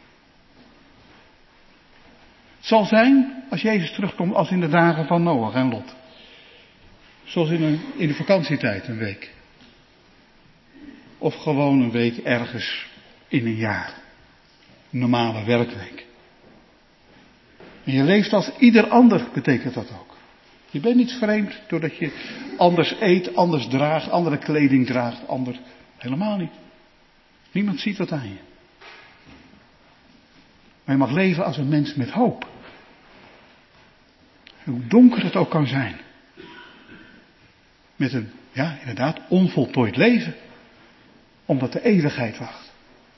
C: Het zal zijn, als Jezus terugkomt, als in de dagen van Noach en Lot. Zoals in de vakantietijd een week. Of gewoon een week ergens in een jaar. Een normale werkweek. En je leeft als ieder ander, betekent dat ook. Je bent niet vreemd doordat je anders eet, anders draagt, andere kleding draagt, helemaal niet. Niemand ziet dat aan je. Maar je mag leven als een mens met hoop. Hoe donker het ook kan zijn. Met een, inderdaad, onvoltooid leven. Omdat de eeuwigheid wacht.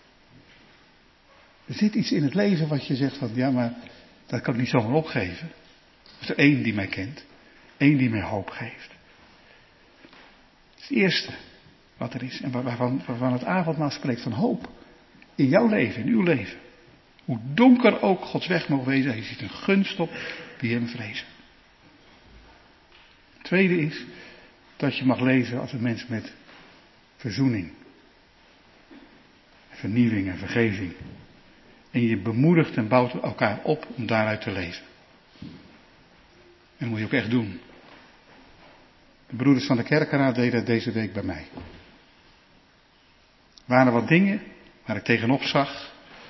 C: Er zit iets in het leven wat je zegt van, maar dat kan ik niet zomaar opgeven. Er is er één die mij kent. Één die mij hoop geeft. Het is het eerste wat er is. En waarvan het avondmaal spreekt van hoop. In jouw leven, in uw leven. Hoe donker ook Gods weg mogen wezen, je ziet een gunst op die hem vrezen. Het tweede is dat je mag leven als een mens met verzoening. Vernieuwing en vergeving. En je bemoedigt en bouwt elkaar op om daaruit te leven. En dat moet je ook echt doen. De broeders van de kerkenraad deden dat deze week bij mij. Er waren wat dingen waar ik tegenop zag.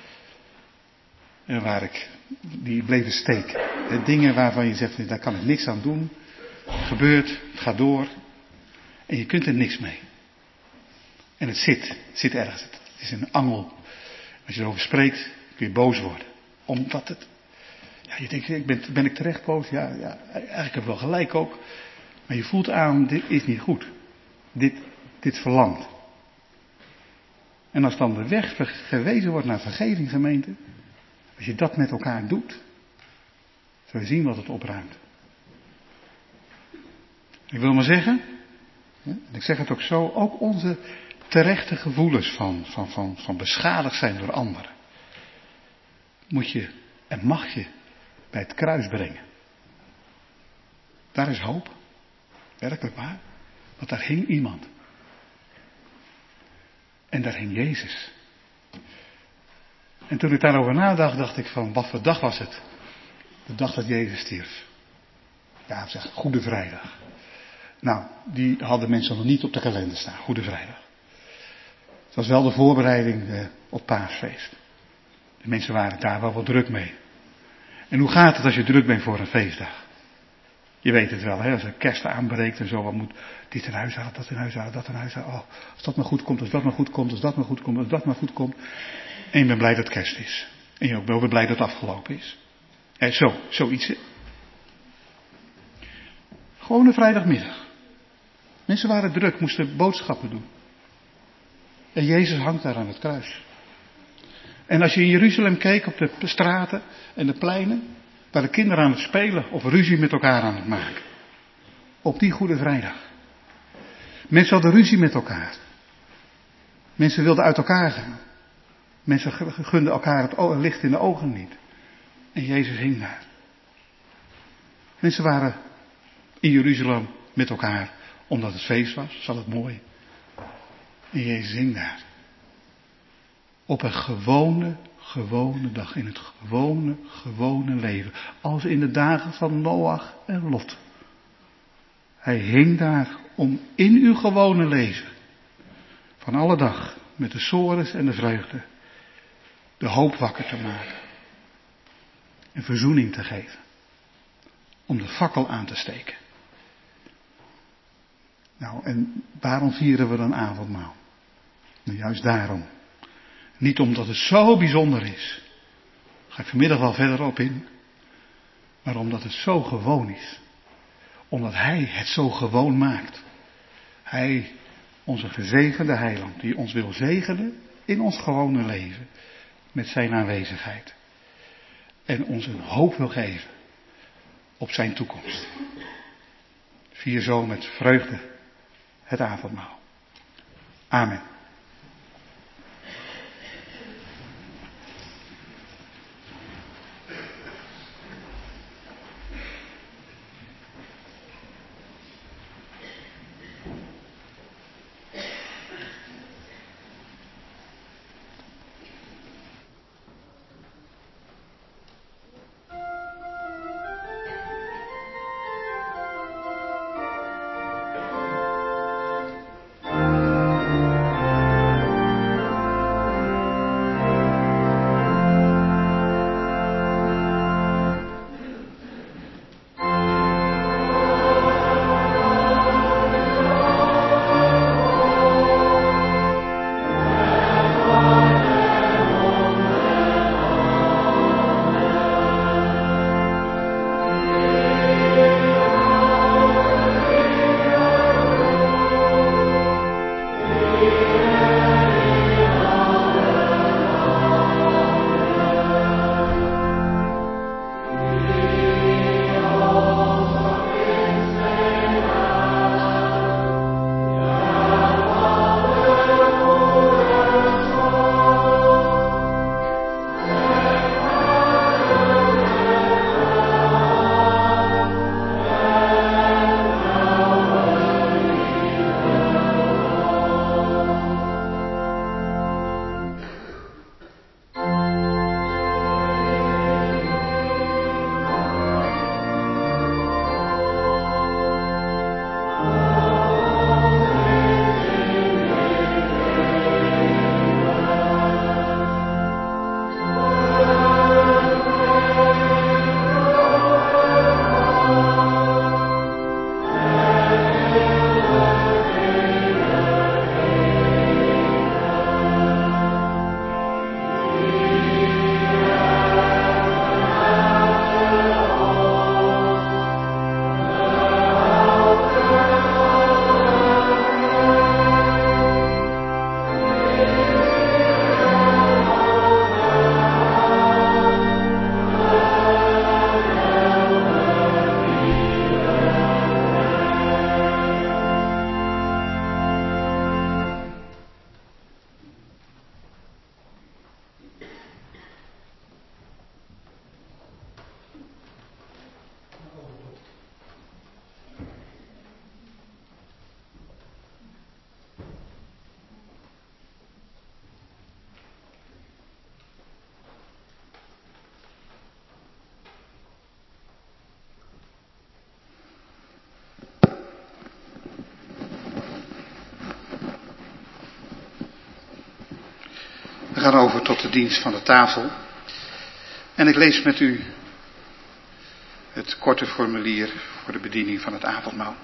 C: En die bleven steken. Dingen waarvan je zegt, daar kan ik niks aan doen. Het gebeurt, het gaat door. En je kunt er niks mee. En het zit ergens. Het is een angel. Als je erover spreekt, kun je boos worden. Omdat het, je denkt, ben ik terecht boos? Ja, eigenlijk heb ik wel gelijk ook. Maar je voelt aan, dit is niet goed. Dit verlamt. En als dan de weg gewezen wordt naar vergeving, gemeente. Als je dat met elkaar doet. Zul je zien wat het opruimt. Ik wil maar zeggen. ik zeg het ook zo, ook onze terechte gevoelens van beschadigd zijn door anderen, moet je en mag je bij het kruis brengen. Daar is hoop. Werkelijk waar. Want daar hing iemand. En daar hing Jezus. En toen ik daarover nadacht, dacht ik van, wat voor dag was het? De dag dat Jezus stierf. Ja, zeg, Goede Vrijdag. Nou, die hadden mensen nog niet op de kalender staan, Goede Vrijdag. Het was wel de voorbereiding op Paasfeest. De mensen waren daar wel wat druk mee. En hoe gaat het als je druk bent voor een feestdag? Je weet het wel, hè? Als er kerst aanbreekt en zo, wat moet dit in huis halen, dat in huis halen, dat in huis halen. Oh, als dat maar goed komt, als dat maar goed komt, als dat maar goed komt, als dat maar goed komt. En je bent blij dat kerst is. En je bent ook blij dat het afgelopen is. Zoiets. Gewoon een vrijdagmiddag. Mensen waren druk, moesten boodschappen doen. En Jezus hangt daar aan het kruis. En als je in Jeruzalem keek op de straten en de pleinen, waren kinderen aan het spelen of ruzie met elkaar aan het maken. Op die Goede Vrijdag. Mensen hadden ruzie met elkaar. Mensen wilden uit elkaar gaan. Mensen gunden elkaar het licht in de ogen niet. En Jezus hing daar. Mensen waren in Jeruzalem met elkaar omdat het feest was, was het mooi. En Jezus hing daar. Op een gewone dag, in het gewone leven. Als in de dagen van Noach en Lot. Hij hing daar om in uw gewone leven, van alle dag, met de sores en de vreugde, de hoop wakker te maken. En verzoening te geven. Om de fakkel aan te steken. Nou, en waarom vieren we dan avondmaal? Nou, juist daarom. Niet omdat het zo bijzonder is. Daar ga ik vanmiddag wel verder op in. Maar omdat het zo gewoon is. Omdat Hij het zo gewoon maakt. Hij, onze gezegende heiland, die ons wil zegenen in ons gewone leven. Met zijn aanwezigheid. En ons een hoop wil geven op zijn toekomst. Vier zo met vreugde het avondmaal. Amen. gaan over tot de dienst van de tafel. En ik lees met u het korte formulier voor de bediening van het avondmaal.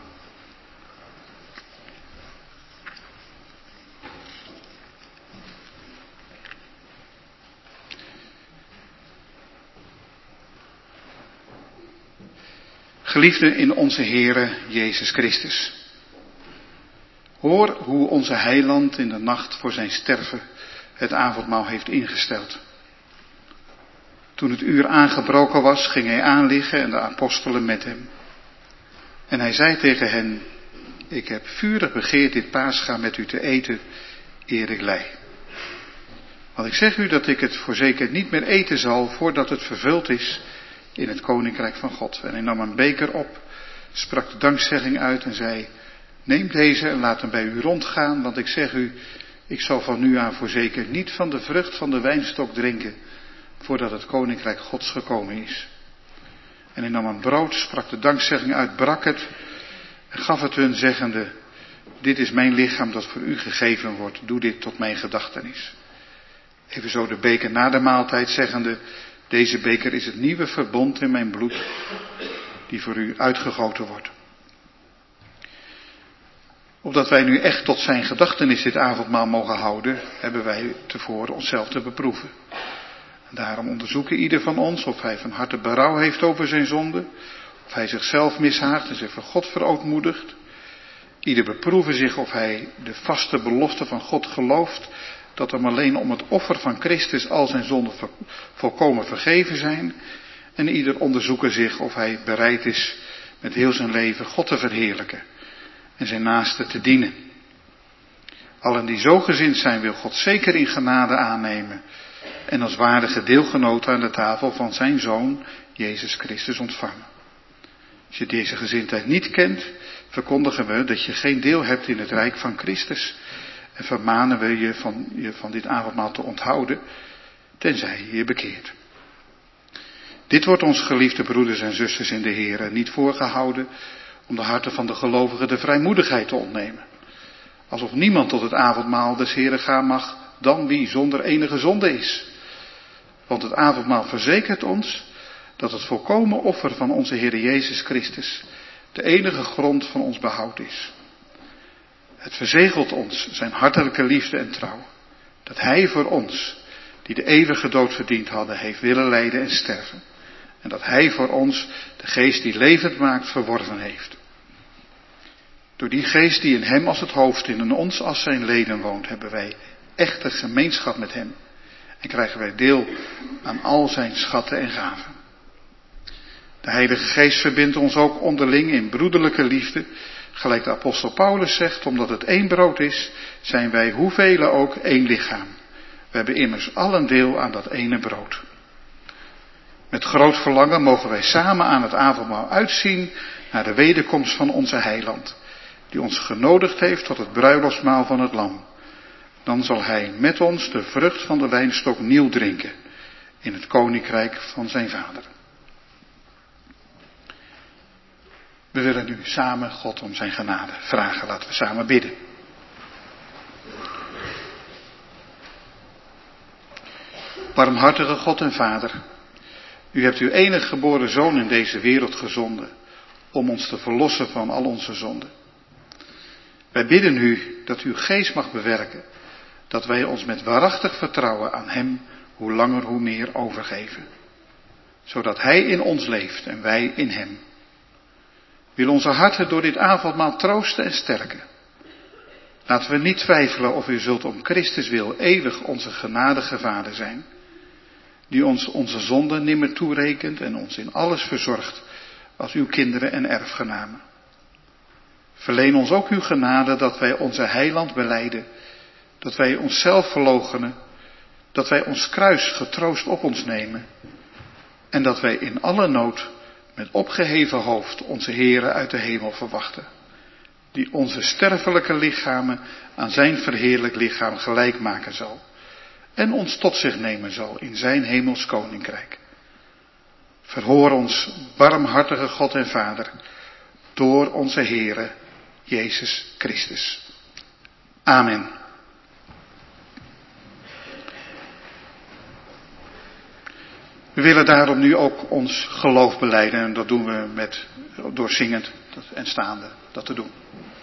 C: Geliefden in onze Heere Jezus Christus. Hoor hoe onze heiland in de nacht voor zijn sterven het avondmaal heeft ingesteld. Toen het uur aangebroken was, ging hij aanliggen en de apostelen met hem. En hij zei tegen hen, ik heb vurig begeerd dit paascha met u te eten, eer ik lij. Want ik zeg u dat ik het voorzeker niet meer eten zal, voordat het vervuld is in het koninkrijk van God. En hij nam een beker op, sprak de dankzegging uit en zei, neem deze en laat hem bij u rondgaan, want ik zeg u, ik zal van nu aan voorzeker niet van de vrucht van de wijnstok drinken, voordat het koninkrijk Gods gekomen is. En hij nam een brood, sprak de dankzegging uit, brak het en gaf het hun zeggende, dit is mijn lichaam dat voor u gegeven wordt, doe dit tot mijn gedachtenis. Evenzo de beker na de maaltijd zeggende, deze beker is het nieuwe verbond in mijn bloed, die voor u uitgegoten wordt. Opdat wij nu echt tot zijn gedachtenis dit avondmaal mogen houden, hebben wij tevoren onszelf te beproeven. En daarom onderzoeken ieder van ons of hij van harte berouw heeft over zijn zonde, of hij zichzelf mishaagt en zich voor God verootmoedigt. Ieder beproeven zich of hij de vaste belofte van God gelooft, dat hem alleen om het offer van Christus al zijn zonden volkomen vergeven zijn. En ieder onderzoeken zich of hij bereid is met heel zijn leven God te verheerlijken en zijn naaste te dienen. Allen die zo gezind zijn, wil God zeker in genade aannemen en als waardige deelgenoten aan de tafel van zijn Zoon, Jezus Christus, ontvangen. Als je deze gezindheid niet kent, verkondigen we dat je geen deel hebt in het rijk van Christus en vermanen we je van dit avondmaal te onthouden, tenzij je je bekeert. Dit wordt ons, geliefde broeders en zusters in de Heer, niet voorgehouden om de harten van de gelovigen de vrijmoedigheid te ontnemen. Alsof niemand tot het avondmaal des Heren gaan mag dan wie zonder enige zonde is. Want het avondmaal verzekert ons dat het volkomen offer van onze Heer Jezus Christus de enige grond van ons behoud is. Het verzegelt ons zijn hartelijke liefde en trouw, dat Hij voor ons, die de eeuwige dood verdiend hadden, heeft willen lijden en sterven. En dat Hij voor ons de geest die levend maakt verworven heeft. Door die geest die in Hem als het hoofd en in ons als zijn leden woont, hebben wij echte gemeenschap met Hem. En krijgen wij deel aan al zijn schatten en gaven. De Heilige Geest verbindt ons ook onderling in broederlijke liefde. Gelijk de apostel Paulus zegt, omdat het één brood is, zijn wij hoevelen ook één lichaam. We hebben immers allen deel aan dat ene brood. Met groot verlangen mogen wij samen aan het avondmaal uitzien naar de wederkomst van onze heiland, die ons genodigd heeft tot het bruiloftsmaal van het lam. Dan zal hij met ons de vrucht van de wijnstok nieuw drinken in het koninkrijk van zijn vader. We willen nu samen God om zijn genade vragen. Laten we samen bidden. Barmhartige God en Vader, u hebt uw enige geboren Zoon in deze wereld gezonden om ons te verlossen van al onze zonden. Wij bidden u dat uw geest mag bewerken, dat wij ons met waarachtig vertrouwen aan Hem hoe langer hoe meer overgeven. Zodat Hij in ons leeft en wij in Hem. Wil onze harten door dit avondmaal troosten en sterken. Laten we niet twijfelen of u zult om Christus wil eeuwig onze genadige Vader zijn, die ons onze zonden nimmer toerekent en ons in alles verzorgt als uw kinderen en erfgenamen. Verleen ons ook uw genade dat wij onze heiland belijden, dat wij onszelf verloochenen, dat wij ons kruis getroost op ons nemen en dat wij in alle nood met opgeheven hoofd onze Heere uit de hemel verwachten, die onze sterfelijke lichamen aan zijn verheerlijk lichaam gelijk maken zal en ons tot zich nemen zal in zijn hemels koninkrijk. Verhoor ons, barmhartige God en Vader, door onze Heere Jezus Christus. Amen. We willen daarom nu ook ons geloof belijden en dat doen we door zingend en staande dat te doen.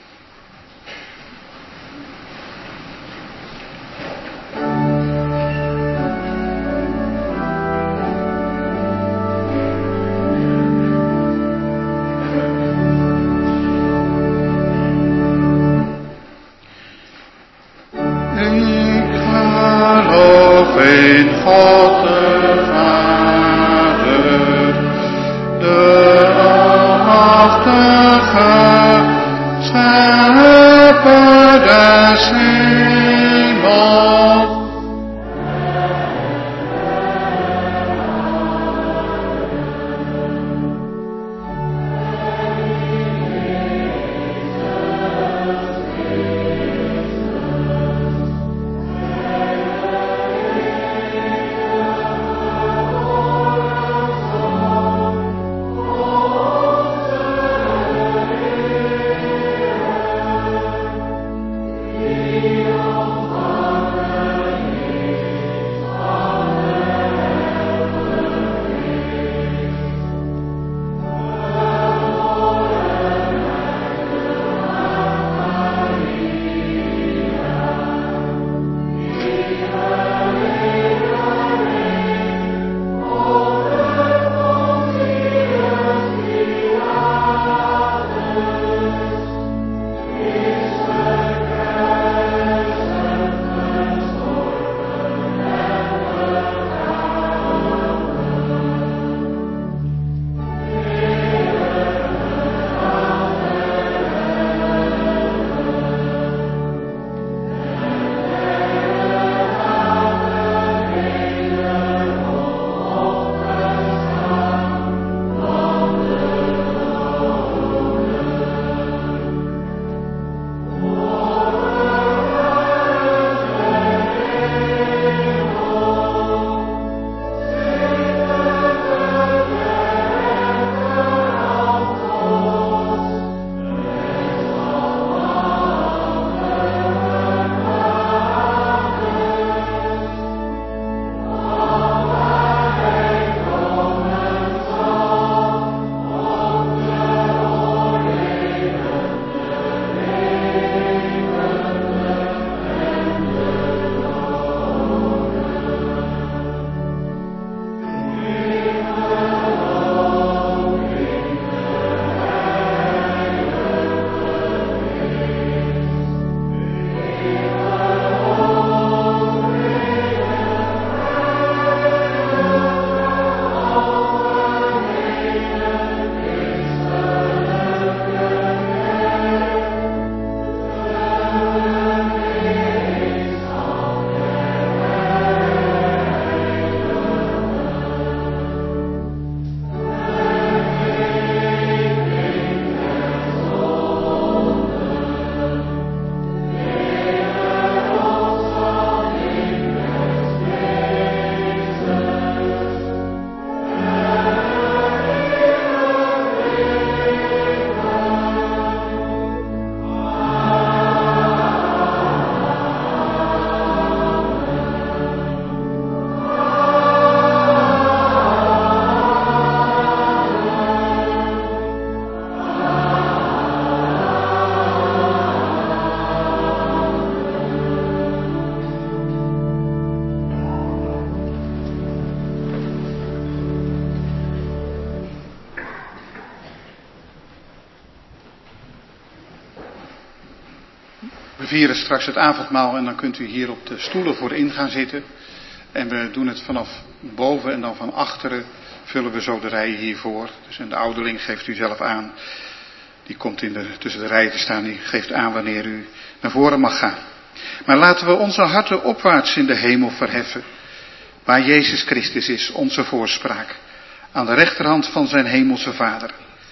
C: We vieren straks het avondmaal en dan kunt u hier op de stoelen voorin gaan zitten. En we doen het vanaf boven en dan van achteren vullen we zo de rijen hiervoor. Dus en de ouderling geeft u zelf aan. Die komt tussen de rijen te staan, die geeft aan wanneer u naar voren mag gaan. Maar laten we onze harten opwaarts in de hemel verheffen. Waar Jezus Christus is, onze voorspraak. Aan de rechterhand van zijn hemelse Vader.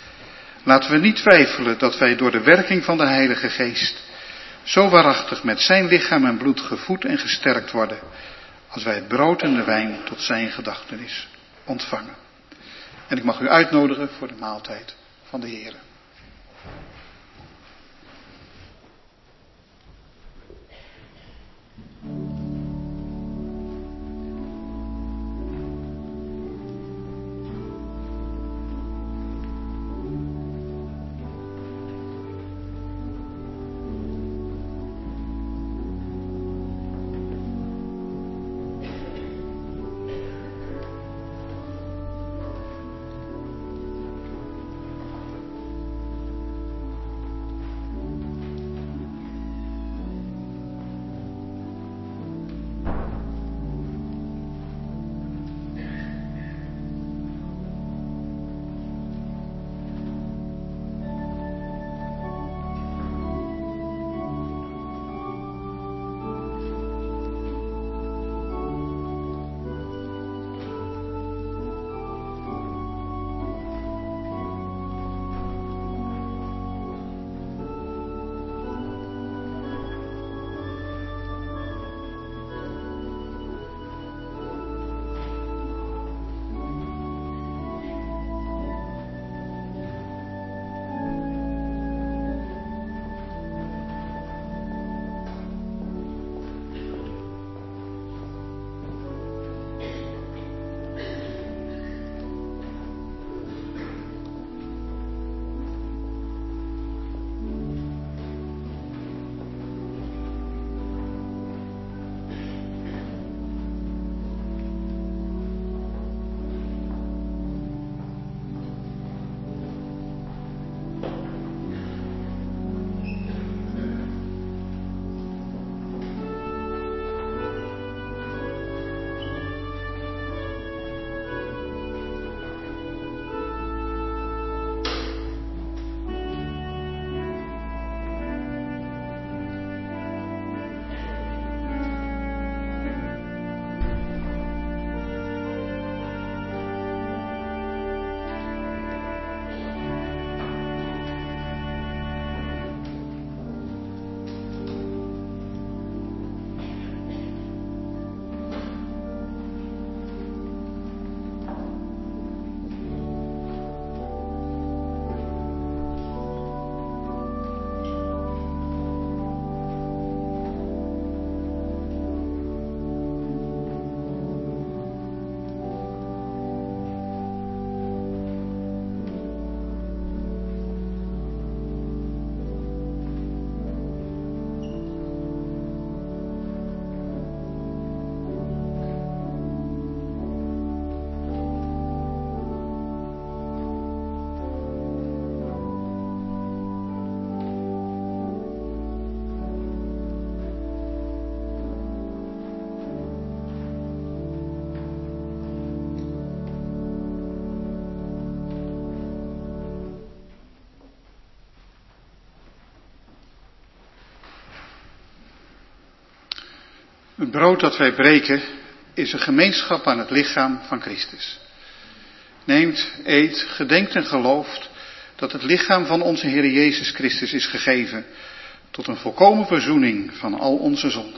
C: Laten we niet twijfelen dat wij door de werking van de Heilige Geest zo waarachtig met zijn lichaam en bloed gevoed en gesterkt worden, als wij het brood en de wijn tot zijn gedachtenis ontvangen. En ik mag u uitnodigen voor de maaltijd van de Heere. Het brood dat wij breken is een gemeenschap aan het lichaam van Christus. Neemt, eet, gedenkt en gelooft dat het lichaam van onze Heer Jezus Christus is gegeven tot een volkomen verzoening van al onze zonden.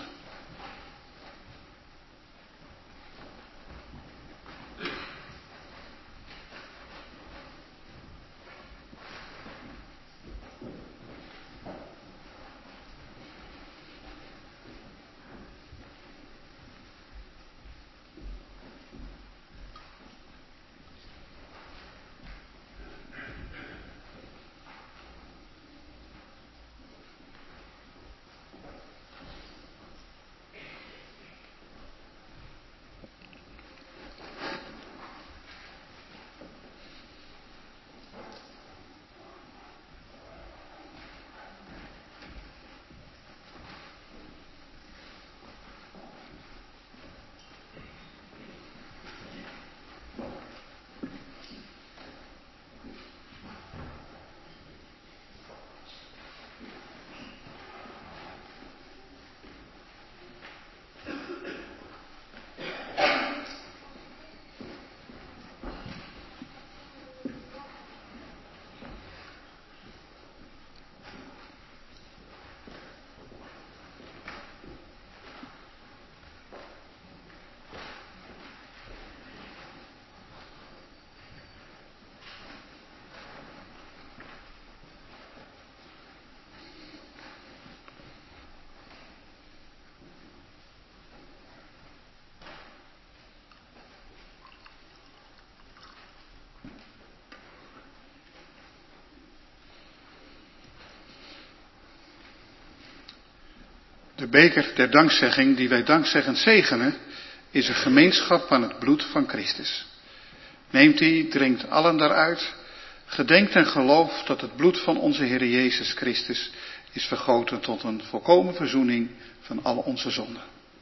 C: De beker der dankzegging die wij dankzeggend zegenen, is een gemeenschap aan het bloed van Christus. Neemt die, drinkt allen daaruit, gedenkt en gelooft dat het bloed van onze Heer Jezus Christus is vergoten tot een volkomen verzoening van al onze zonden.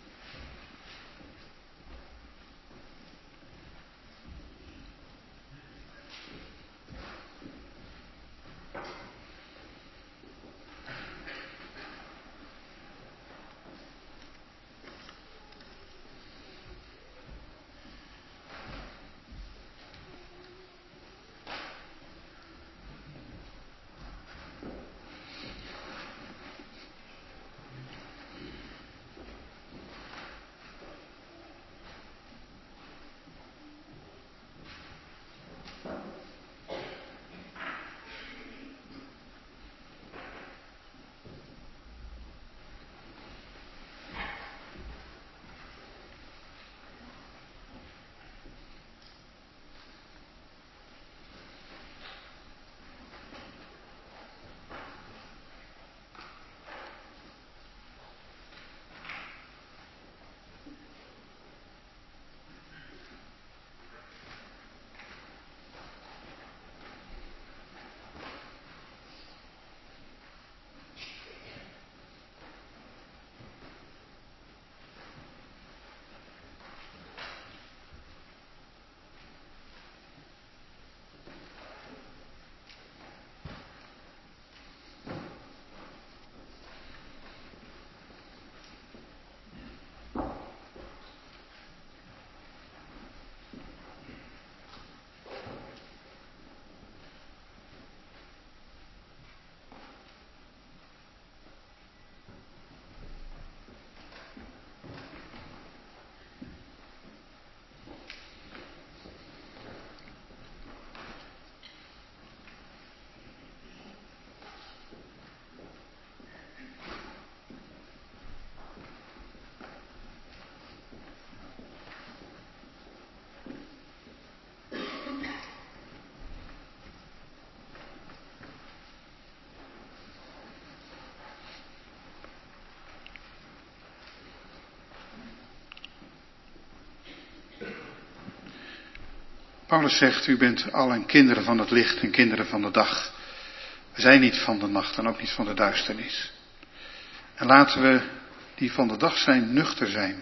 C: Paulus zegt, u bent allen kinderen van het licht en kinderen van de dag. We zijn niet van de nacht en ook niet van de duisternis. En laten we die van de dag zijn, nuchter zijn.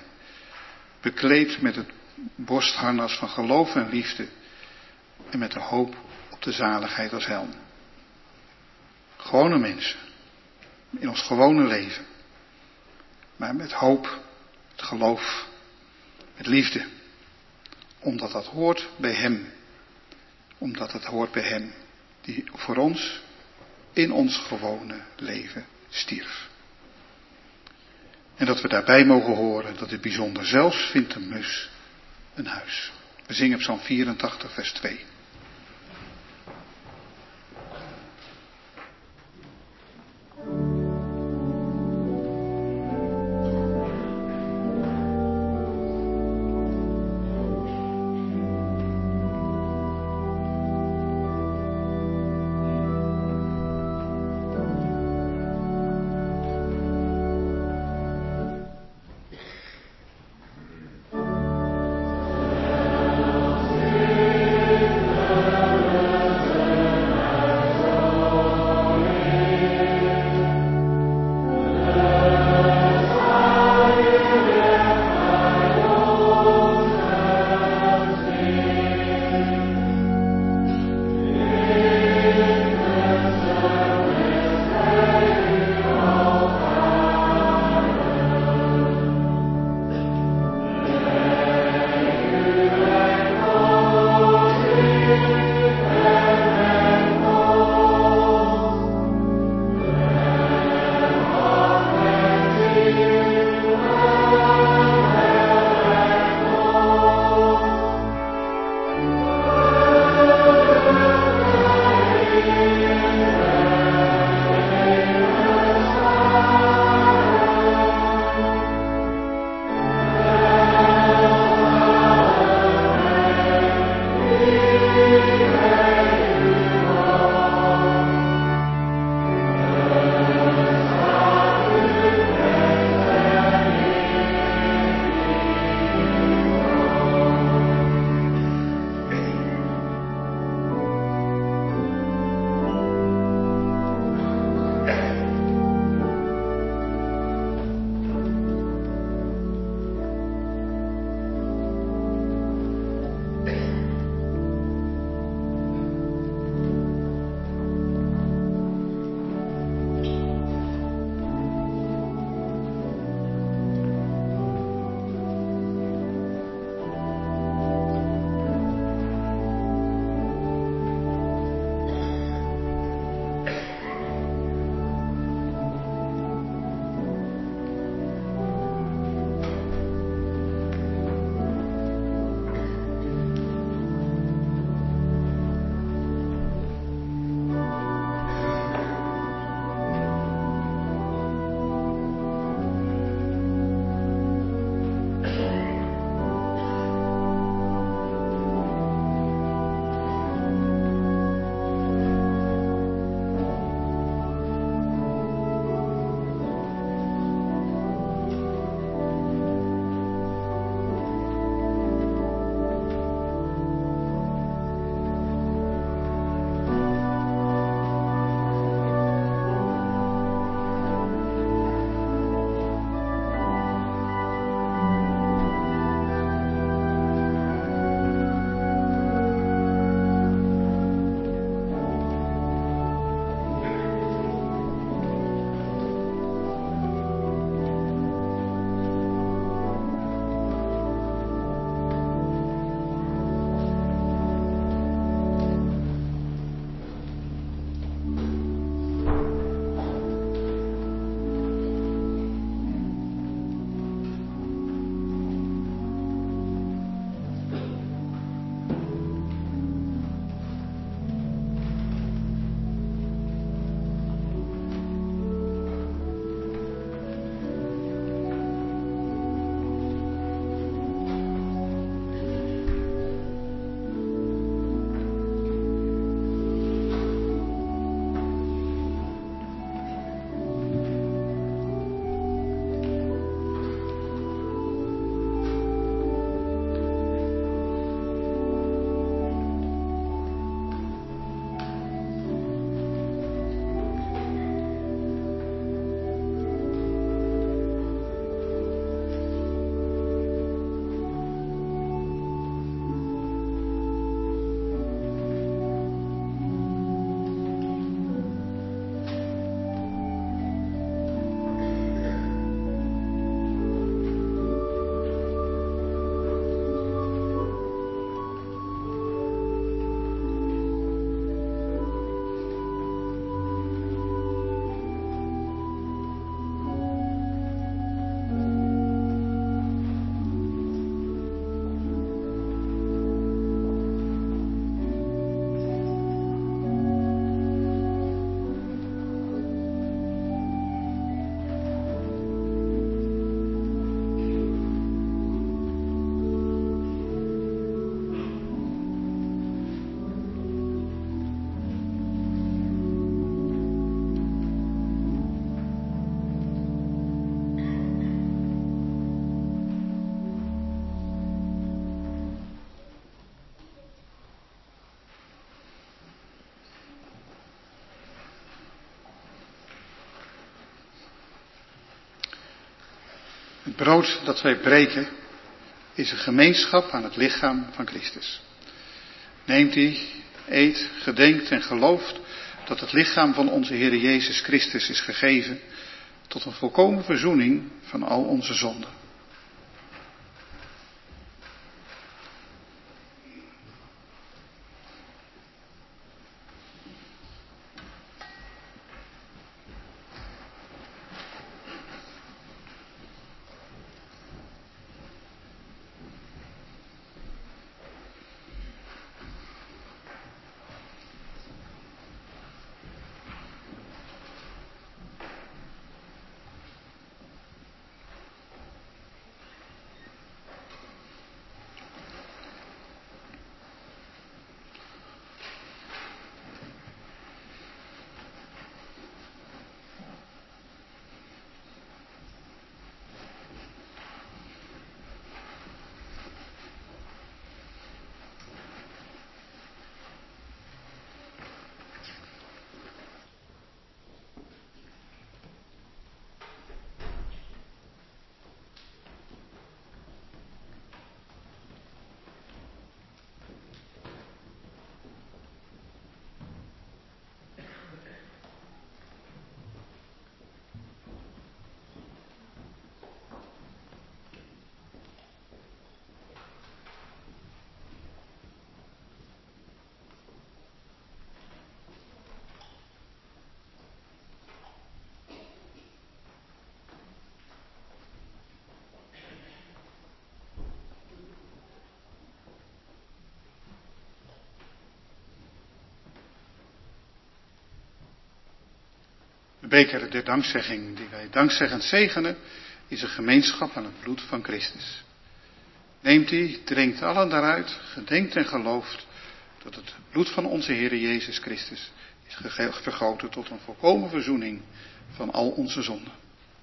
C: Bekleed met het borstharnas van geloof en liefde. En met de hoop op de zaligheid als helm. Gewone mensen. In ons gewone leven. Maar met hoop het geloof, met liefde. Omdat dat hoort bij hem. Omdat het hoort bij hem die voor ons in ons gewone leven stierf. En dat we daarbij mogen horen dat het bijzonder zelfs vindt een mus een huis. We zingen Psalm 84 vers 2. Het brood dat wij breken is een gemeenschap aan het lichaam van Christus. Neemt die, eet, gedenkt en gelooft dat het lichaam van onze Heer Jezus Christus is gegeven tot een volkomen verzoening van al onze zonden. De beker der dankzegging die wij dankzeggend zegenen, is een gemeenschap aan het bloed van Christus. Neemt die, drinkt allen daaruit, gedenkt en gelooft dat het bloed van onze Heer Jezus Christus is vergoten tot een volkomen verzoening van al onze zonden.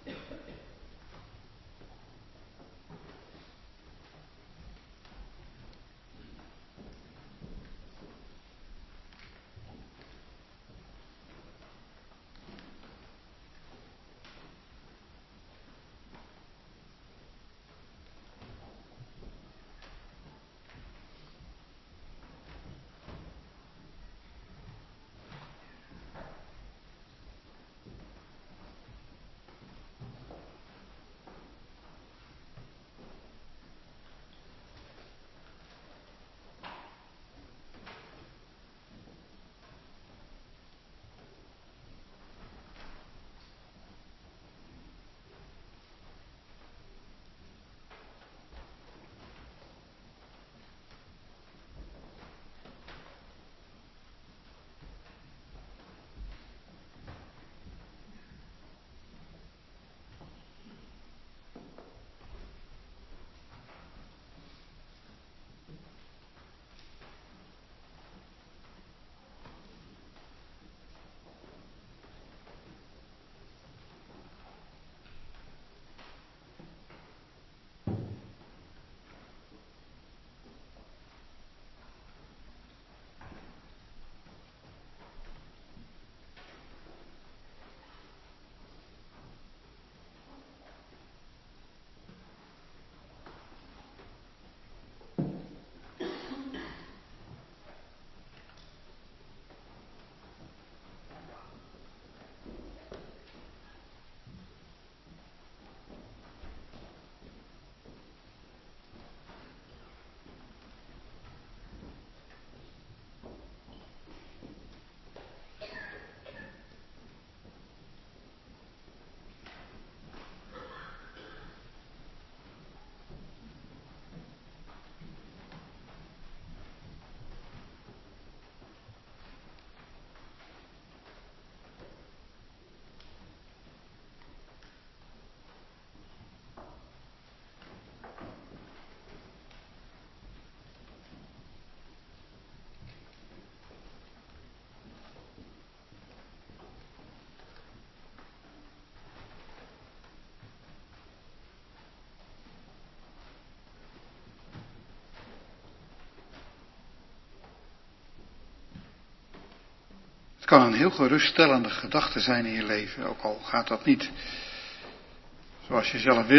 C: Het kan een heel geruststellende gedachte zijn in je leven, ook al gaat dat niet zoals je zelf wil,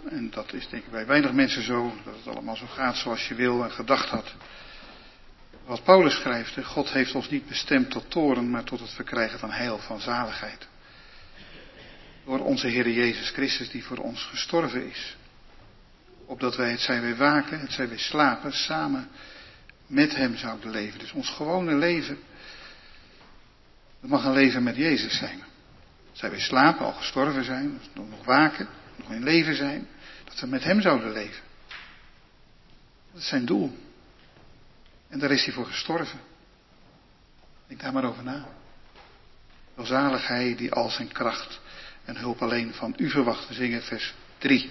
C: en dat is denk ik bij weinig mensen zo, dat het allemaal zo gaat zoals je wil en gedacht had. Wat Paulus schrijft, God heeft ons niet bestemd tot toorn, maar tot het verkrijgen van heil, van zaligheid. Door onze Heer Jezus Christus die voor ons gestorven is. Opdat wij, het zij wij waken, het zij wij slapen, samen met hem zouden leven. Dus ons gewone leven, dat mag een leven met Jezus zijn. Zij wij slapen, al gestorven zijn, nog waken, nog in leven zijn, dat we met hem zouden leven. Dat is zijn doel. En daar is hij voor gestorven. Denk daar maar over na. Welzalig hij die al zijn kracht en hulp alleen van u verwacht. We zingen vers 3.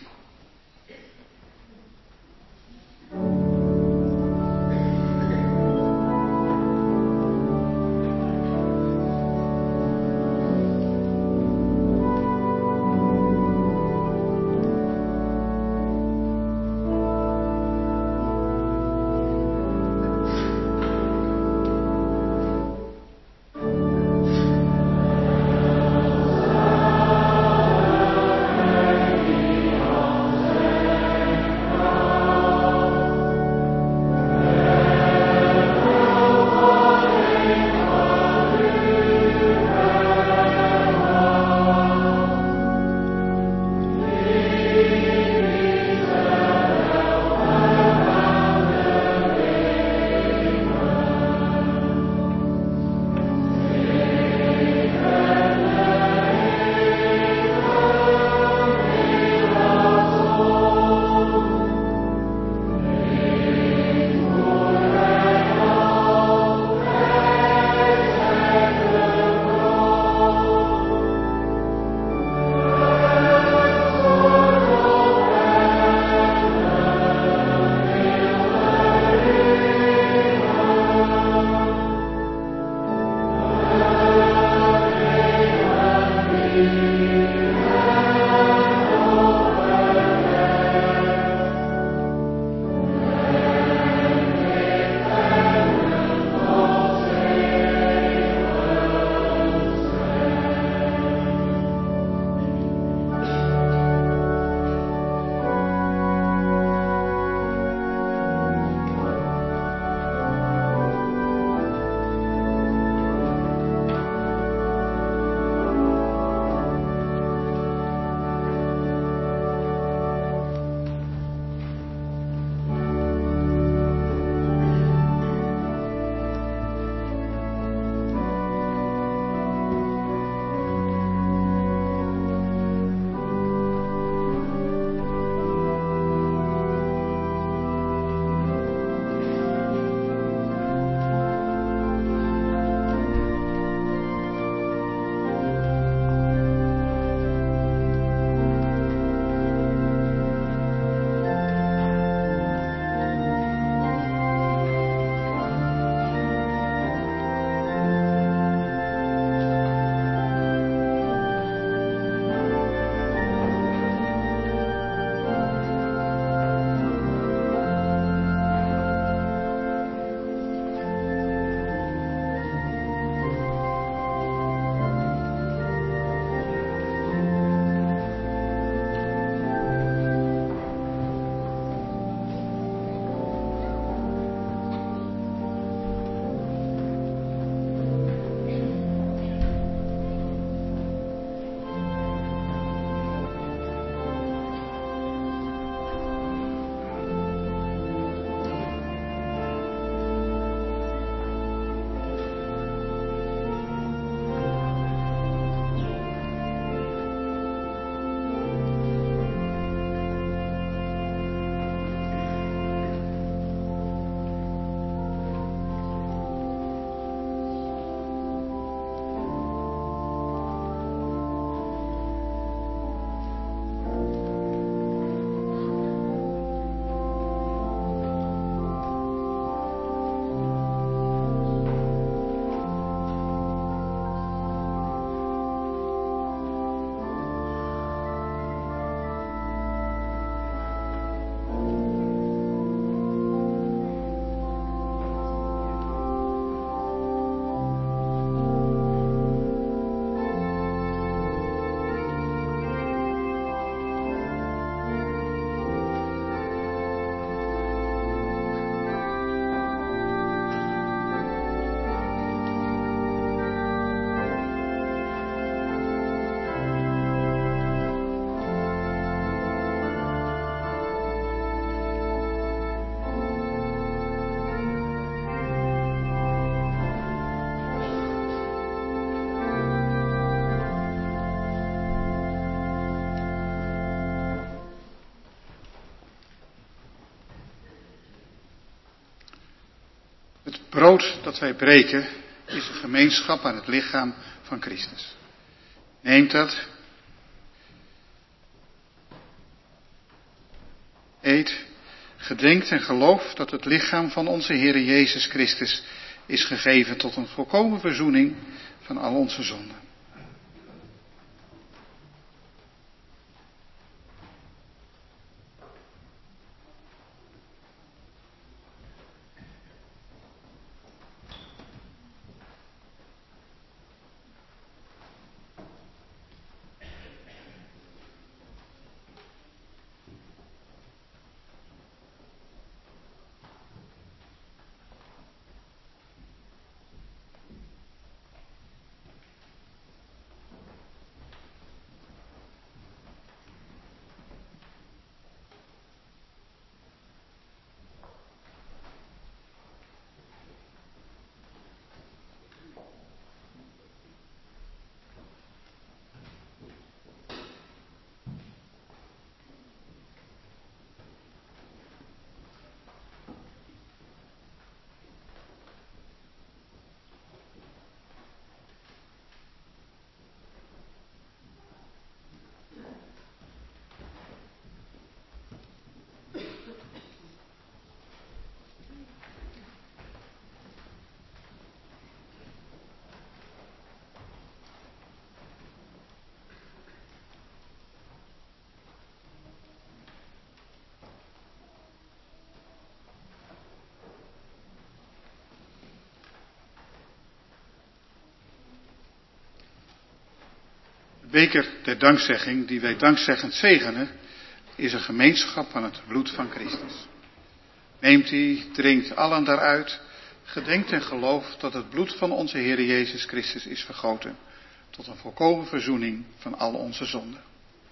C: Het brood dat wij breken is een gemeenschap aan het lichaam van Christus. Neemt dat. Eet, gedenkt en gelooft dat het lichaam van onze Heere Jezus Christus is gegeven tot een volkomen verzoening van al onze zonden. De beker der dankzegging, die wij dankzeggend zegenen, is een gemeenschap aan het bloed van Christus. Neemt die, drinkt allen daaruit, gedenkt en gelooft dat het bloed van onze Heer Jezus Christus is vergoten, tot een volkomen verzoening van al onze zonden.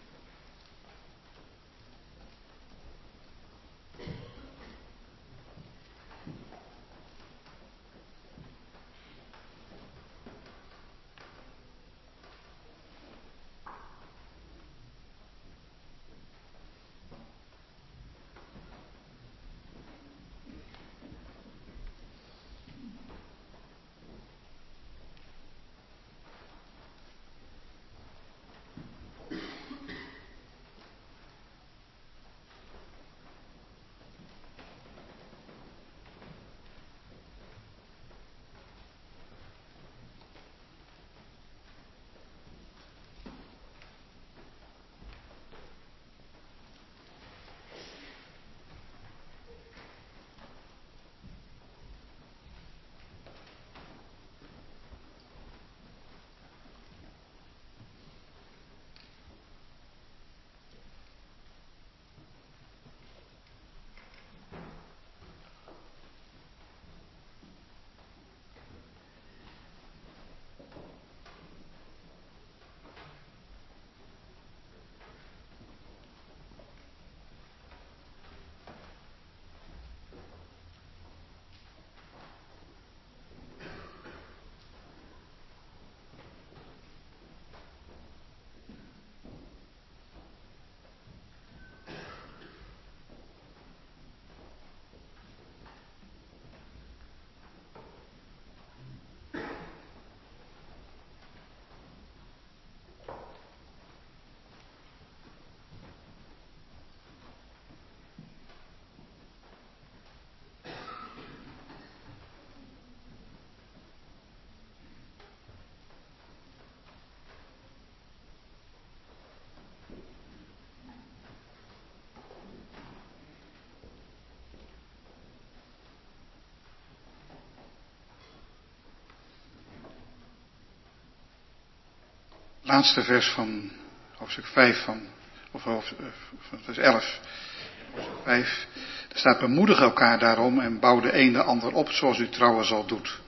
C: Laatste vers van hoofdstuk 5 van vers 11. Hoofdstuk 5. Er staat: bemoedig elkaar daarom en bouw de een de ander op zoals u trouwens al doet.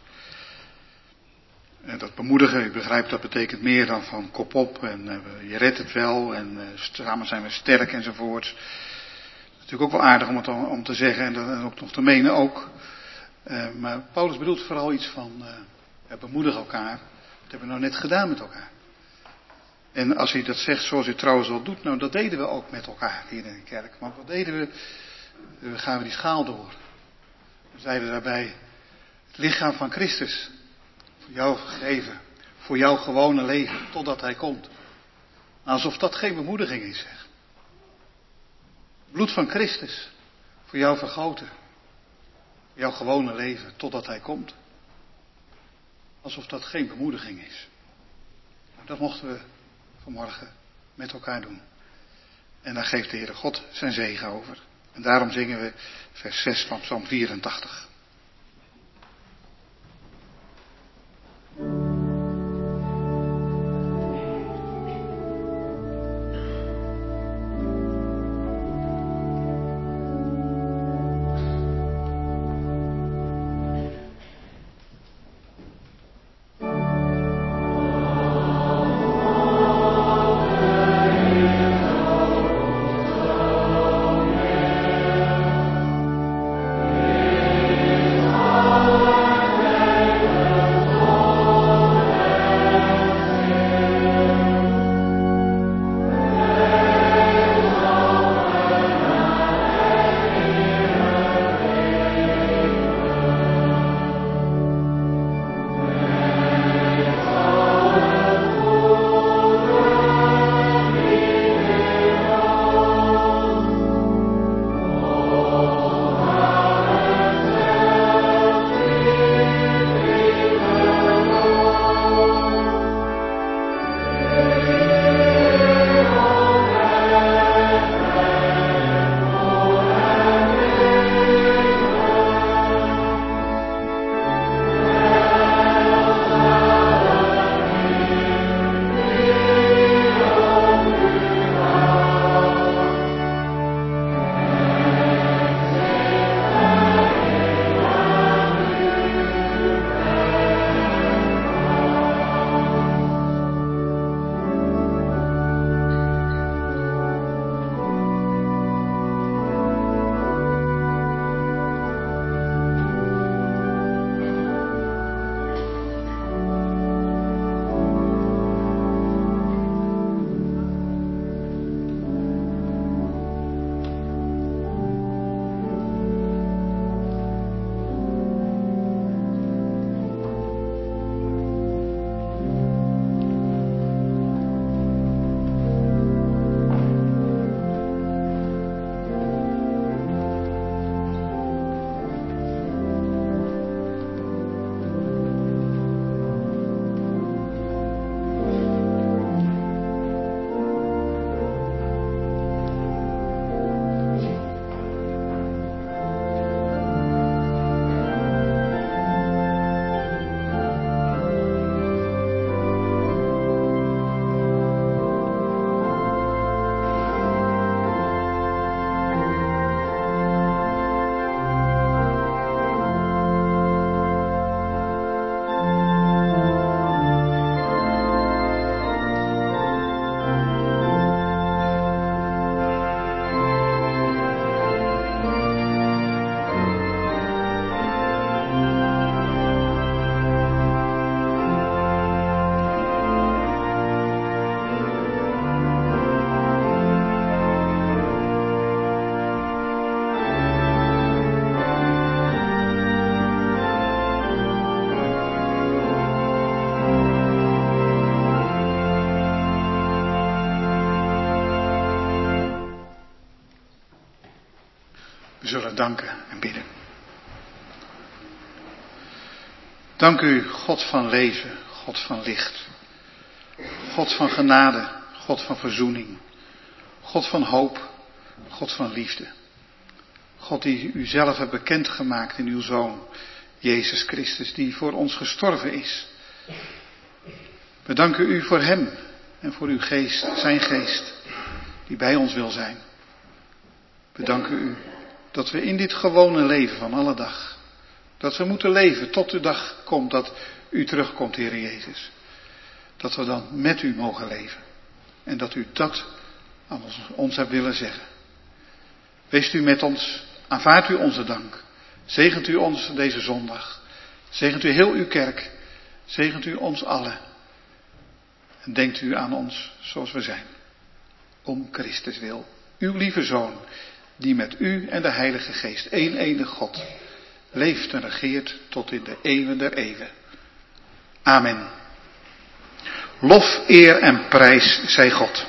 C: En dat bemoedigen, u begrijpt, dat betekent meer dan van kop op en je redt het wel en samen zijn we sterk enzovoort. Natuurlijk ook wel aardig om te zeggen en ook nog te menen ook. Maar Paulus bedoelt vooral iets van bemoedig elkaar. Wat hebben we nou net gedaan met elkaar? En als hij dat zegt zoals u trouwens al doet, nou dat deden we ook met elkaar hier in de kerk. Want wat deden we? We gaven die schaal door. We zeiden daarbij, Het lichaam van Christus. Voor jou gegeven. Voor jouw gewone leven. Totdat hij komt. Alsof dat geen bemoediging is, zeg. Het bloed van Christus. Voor jou vergoten. Voor jouw gewone leven. Totdat hij komt. Alsof dat geen bemoediging is. Dat mochten we vanmorgen met elkaar doen. En daar geeft de Heere God zijn zegen over. En daarom zingen we vers 6 van Psalm 84. We zullen danken en bidden. Dank u, God van leven, God van licht. God van genade, God van verzoening. God van hoop, God van liefde. God die u zelf hebt bekendgemaakt in uw Zoon, Jezus Christus, die voor ons gestorven is. We danken u voor hem en voor uw geest, zijn geest, die bij ons wil zijn. We danken u dat we in dit gewone leven van alle dag, dat we moeten leven tot de dag komt dat u terugkomt, Heer Jezus. Dat we dan met u mogen leven. En dat u dat aan ons hebt willen zeggen. Wees u met ons, aanvaardt u onze dank. Zegent u ons deze zondag. Zegent u heel uw kerk. Zegent u ons allen. En denkt u aan ons zoals we zijn. Om Christus wil. Uw lieve Zoon, die met u en de Heilige Geest, één enig God, leeft en regeert tot in de eeuwen der eeuwen. Amen. Lof, eer en prijs zij God.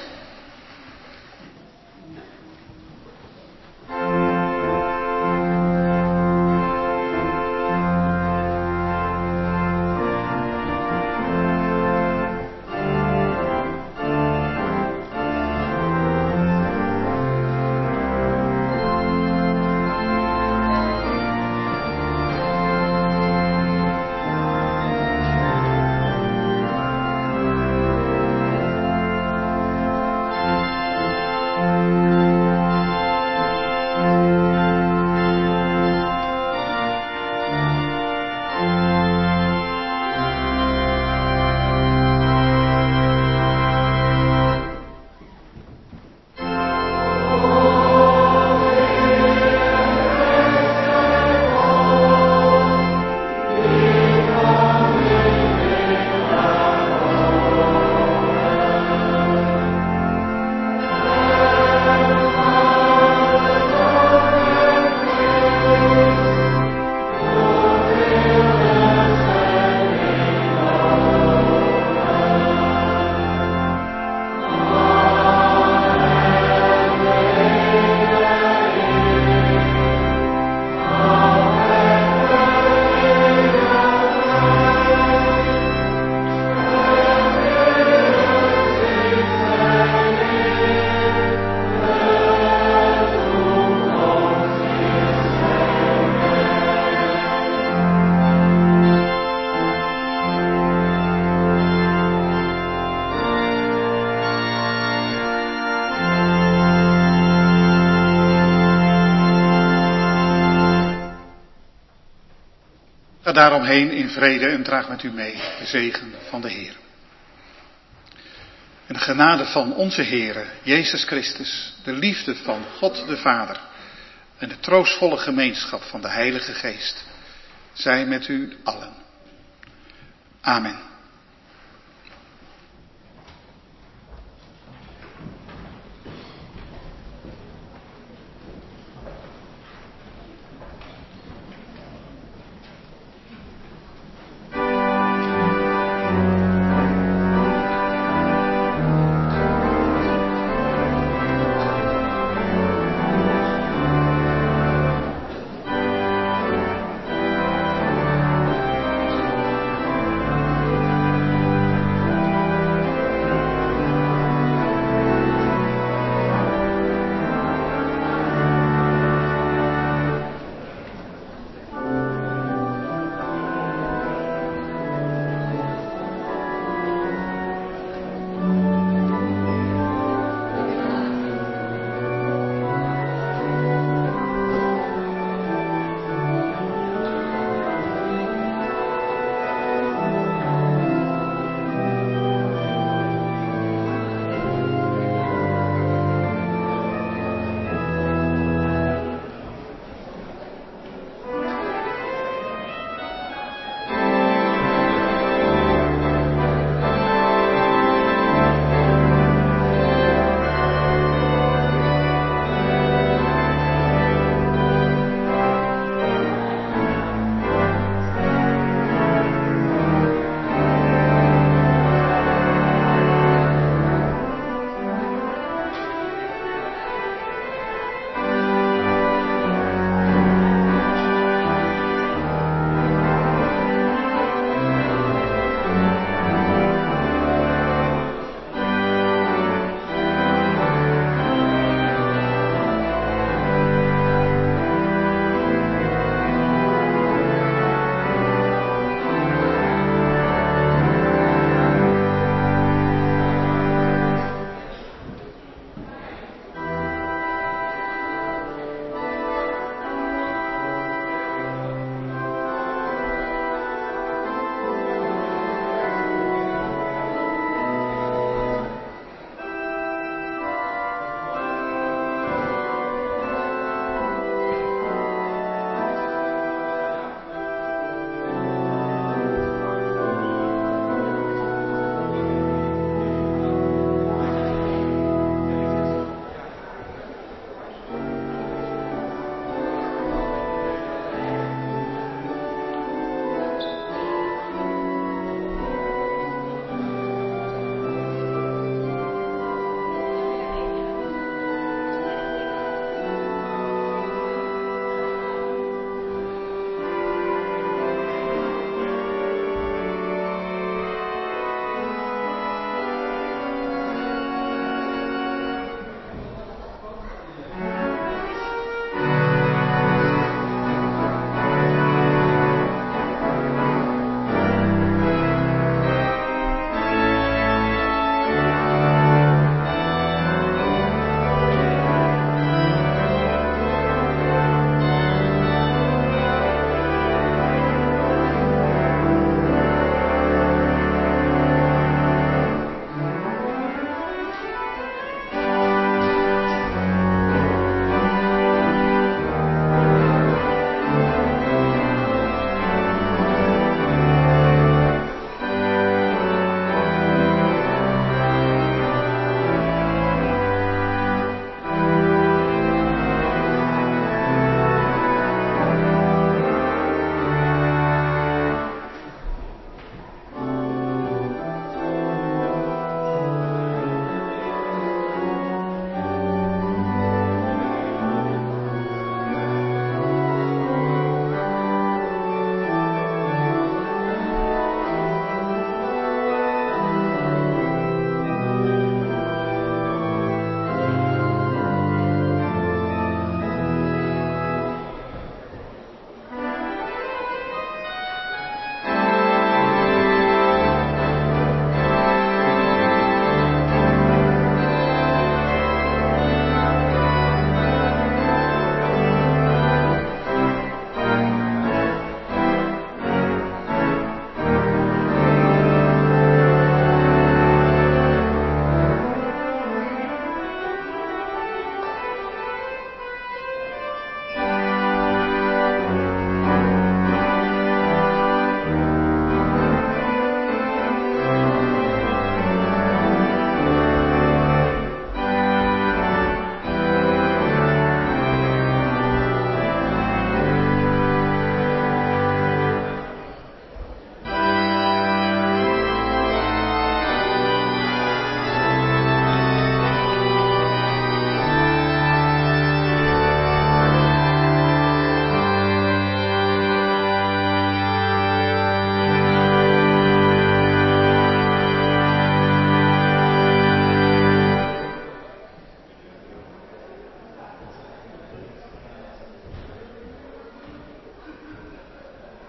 C: Ga daaromheen in vrede en draag met u mee de zegen van de Heer. En de genade van onze Heere, Jezus Christus, de liefde van God de Vader en de troostvolle gemeenschap van de Heilige Geest, zij met u allen. Amen.